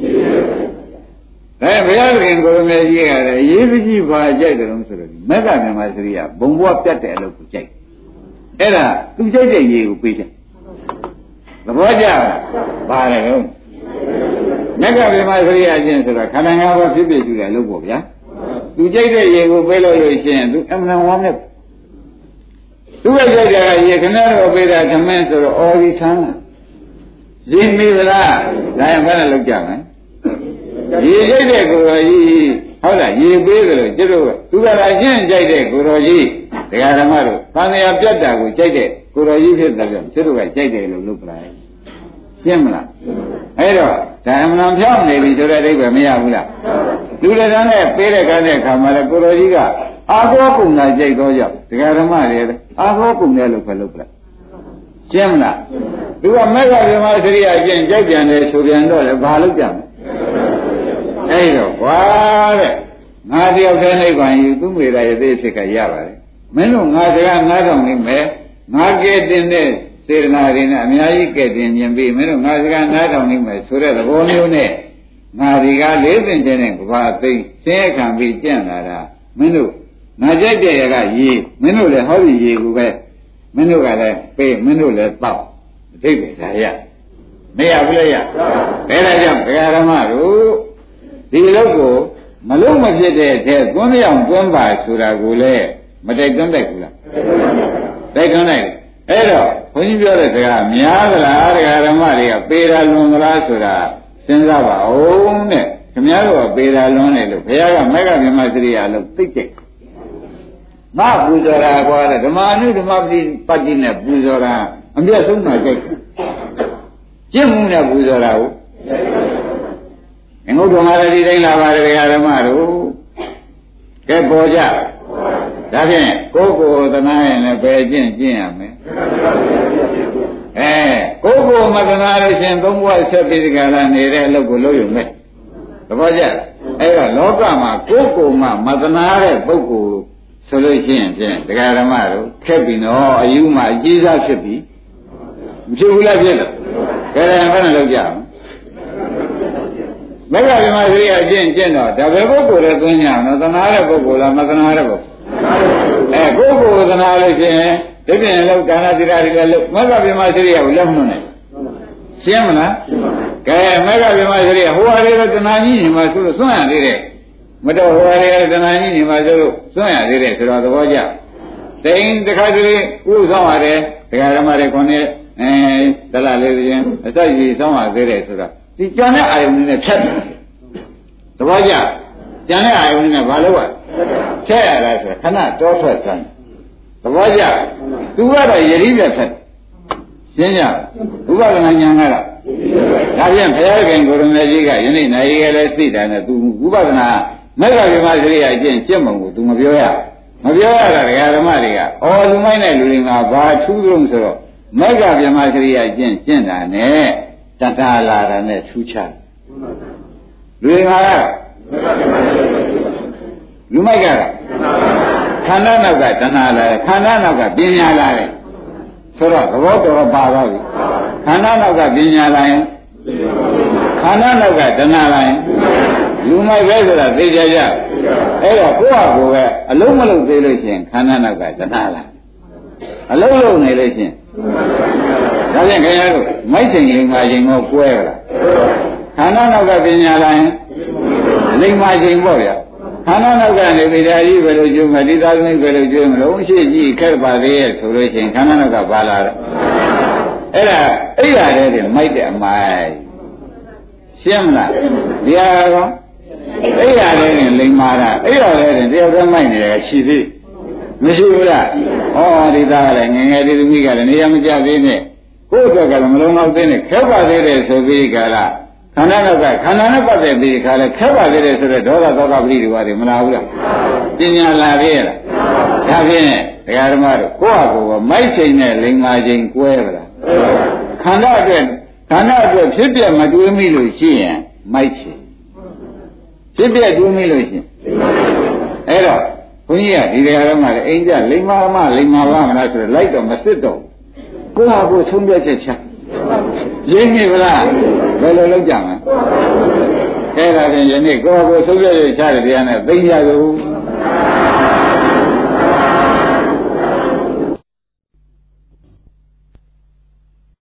ဘုရားခင်ကိုရမေကြီးကလည်းရေးပကြီးပါကြိုက်တယ်လို့ဆိုတော့မက္ကမြမစရိယဘုံဘွားပြတ်တဲ့အလုပ်ကိုကြိုက်အဲ့ဒါသူကြိုက်တဲ့ရေကိုပေးတယ်သဘောကျလားပါတယ်ဟုတ်မက္ကမြမစရိယချင်းဆိုတော့ခန္ဓာ၅ပါးဖြစ်ဖြစ်ကြည့်တယ်လို့ပေါ့ဗျာသူကြိုက်တဲ့ရေကိုပေးလို့ရှိရင်သူအမှန်ဝမ်းနဲ့သူကကြိုက်တဲ့ရေခဏတော့ပေးတာသမင်းဆိုတော့အော်ဒီဆန်းလာရင်းမိဗလားဒါရင်ဘယ်နဲ့လောက်ကြမလဲရေကြိုက်တဲ့ကိုယ်တော်ကြီးဟုတ်လားရေပေးကြလို့ကျတို့သူကလည်းရှင်းကြိုက်တဲ့ကိုယ်တော်ကြီးဒကာဓမ္မတို့သံဃာပြတ်တာကိုကြိုက်တဲ့ကိုယ်တော်ကြီးဖြစ်တယ်ကြောင့်ကျတို့ကကြိုက်တယ်လို့လုပ်ပလိုက်ရှင်းမလားအဲ့တော့ဓမ္မံဖြောင်းနေပြီဆိုတဲ့အိဗယ်မရဘူးလားလူတွေနဲ့ပေးတဲ့ကတဲ့အခါမှာလည်းကိုယ်တော်ကြီးကအာသောကုံသာကြိုက်တော့ကြောင့်ဒကာဓမ္မတွေအာသောကုံတယ်လို့ပဲလုပ်ပလိုက်ရှင်းမလားသူကမေဃဗြဟ္မစရိယအကျင့်ကြိုက်ပြန်တယ်ဆိုပြန်တော့လေဘာလုပ်ကြမလဲအဲ့တော့ကွာတဲ့ငါတယောက်တည်းနိဗ္ဗာန်ယူသူမေရာရဲ့သိဖြစ်ကရပါတယ်မင်းတို့ငါစကားနားထောင်နေမယ်ငါကဲတင်တဲ့စေတနာတွေနဲ့အများကြီးကဲတင်မြင်ပြီးမင်းတို့ငါစကားနားထောင်နေမယ်ဆိုတဲ့သဘောမျိုးနဲ့ငါဒီကလေးပင်တဲ့ကဘာသိဆင်းရဲခံပြီးကြံ့လာတာမင်းတို့ငါကြိုက်တဲ့ရကရေမင်းတို့လည်းဟောဒီရေကိုပဲမင်းတို့ကလည်းပေးမင်းတို့လည်းတောက်အသိပဲဒါရမရဘူးလေရဘယ်လိုကြောင့်တရားဓမ္မတို့ဒီလောက်ကိုမလုံးမဖြစ်တဲ့အထက်သွန်းမြောင်သွန်းပါဆိုတာကိုလည်းမတိုက်တွန်းတိုက်ဘူးလားတိုက်တွန်းလိုက်အဲ့တော့ဘုန်းကြီးပြောတဲ့စကားများသလားတရားဓမ္မတွေကပေတာလွန်သလားဆိုတာစဉ်းစားပါဦးတဲ့ခင်ဗျားတို့ကပေတာလွန်တယ်လို့ဘုရားကမေဃမြမစရိယလို့သိကြတယ်ငါပူဇော်တာကွာတဲ့ဓမ္မအနုဓမ္မပတ္တိနဲ့ပူဇော်တာအပြည့်ဆုံးမှကြိုက်ကျင့်မှုနဲ့ပူဇော်တာကိုငုတ်တော်မှာဒီတိုင်းလာပါတယ်ဓမ္မတို့ကဲပေါ်ကြဒါဖြင့်ကိုယ်ကိုယ်သနာရင်လည်းပဲကျင့်ရမယ်ကိုယ်ကိုယ်မသနာလို့ရှင်သုံးဘဝဆက်ပြီးဒီကလာနေတဲ့အလုပ်ကိုလုပ်ရုံပဲသဘောကျအဲ့တော့လောကမှာကိုယ်ကိုယ်မှမသနာတဲ့ပုဂ္ဂိုလ်ဆိုလို့ရှိရင်ဖြင့်ဒကာဓမ္မတို့ခက်ပြီနော်အယူမှအကြီးစားဖြစ်ပြီမဖြစ်ဘူးလားဖြစ်တယ်ကဲဘယ်နဲ့လုပ်ကြအောင်မေဃဗြဟ္မစရိယအကျင့်တော့ဒါပဲပုဂ္ဂိုလ်လည်းသွင်းကြအောင်နော်သနာတဲ့ပုဂ္ဂိုလ်လားမသနာတဲ့ပုဂ္ဂိုလ်ကိုယ်ကိုယ်သနာလို့ရှိရင်ဒီပြင်လောက်ဒါနသီလတွေလည်းမေဃဗြဟ္မစရိယကိုလက်မနှုတ်နဲ့ရှင်းမလားကဲမေဃဗြဟ္မစရိယဟိုဟာတွေကတဏှာကြီးညီမှာဆိုလို့စွန့်ရသေးတယ်မတော်ဟိုဟာတွေကတဏှာကြီးညီမှာဆိုလို့စွန့်ရသေးတယ်ဆိုတော့သဘောကျတိန်တစ်ခါတလေဥဆောင်ရတယ်ဒကာဓမ္မတွေခေါင်းနဲ့တလားလေးချင်းအစကြီးဆောင်ရသေးတယ်ဆိုတော့ဒီကြံတဲ့အာယုန်နဲ့ဖြတ်တယ်သဘောကျကြံတဲ့အာယုန်နဲ့ဘာလို့ရဖြတ်ရလဲဆိုခဏတောထွက်စမ်းသဘောကျသူကတော့ယတိပြဖြတ်ရှင်းကြဥပဒနာဉာဏ်ကတော့ဒါဖြင့်ဘုရားခင်ကိုရမေကြီးကယနေ့နိုင်ရလဲသိတာနဲ့သူဥပဒနာမေဃဗြဟ္မစရိယအကျင့်ကျင့်ပုံကိုသူမပြောရတာဒကာဓမ္မတွေကအော်လူမိုက်တဲ့လူတွေကဘာထူးဆုံးဆိုတော့မေဃဗြဟ္မစရိယအကျင့်တာနဲ့တဏှာလာတာနဲ့ထူးခြားလူတွေကလူမိုက်ကခန္ဓာနောက်ကတဏှာလာတယ်ခန္ဓာနောက်ကပညာလာတယ်ဆိုတော့သဘောတော်ပါသွားပြီခန္ဓာနောက်ကပညာလာရင်ခန္ဓာနောက်ကတဏှာလာရင်လူမိုက်ပဲဆိုတာသိကြကြအဲ့တော့ကိုယ့်ဟာကိုယ်ပဲအလုံးမလုံးသေးလို့ရှိရင်ခန္ဓာနောက်ကတဏှာလာအလုံးလုံးနေလို့ရှိရင်ဒါဖြင့်ခင်ဗျားတို့မိုက်ချိန်လိမ္မာချိန်ကိုကွဲရလားခန္ဓာနောက်ကပညာလာရင်လိမ္မာချိန်ပေါ့ဗျာခန္ဓာနောက်ကနေဗေဒာကြီးဘယ်လိုကျိုးမတိသားသမီးဘယ်လိုကျိုးမလို့ရှိကြည့်ခက်ပါသေးရဲ့ဆိုလို့ရှိရင်ခန္ဓာနောက်ကပါလာတော့အဲ့ဒါအိယာတဲ့တင်မိုက်တဲ့အမိုက်ရှင်းမလားဒီဟာကောအိယာတဲ့တင်လိမ္မာတာအိယာတဲ့တင်တယောက်တည်းမိုက်နေတယ်ရှိသေးမရှိဘူးလားဩဒီသားကလည်းငငယ်ဒီသမီးကလည်းနေရာမကျသေးနဲ့ကိုယ့်အတွက်ကလည်းမလုံးတော့သေးနဲ့ခက်ပါသေးတယ်ဆိုပြီးကြလားခန္ဓာနောက်ကခန္ဓာနဲ့ပတ်သက်ပြီးခါလဲခက်ပါသေးတယ်ဆိုတော့ဒေါသသောကပရိဒီဝါတွေမလာဘူးလားပညာလာသေးရဲ့လားဒါဖြင့်ဒတရားဓမ္မတို့ကိုယ့်ဟာကိုယ်မိုက်ချိန်နဲ့လိမ္မာချိန်ကွဲပါလားခန္ဓာအတွက်ဖြစ်ပြမတွေးမိလို့ရှိရင်မိုက်ချိန်ဖြစ်ပြတွေးမိလို့ရှိရင်အဲ့တော့ဘုန်းကြီးကဒီတရားဓမ္မတွေအိမ်ကြလိမ္မာမပါမလားဆိုတော့လိုက်တော့မစစ်တော့ကိုယ့်ဟာကိုယ်ဆုံးဖြတ်ချက်ချရင်းမိဗလားဘယ်လိုလုပ်ကြမလဲအဲ့ဒါဖြင့်ယနေ့ကိုယ့်ဟာကိုယ်ဆုံးဖြတ်ချက်ချတဲ့တရားနဲ့သိကြလို့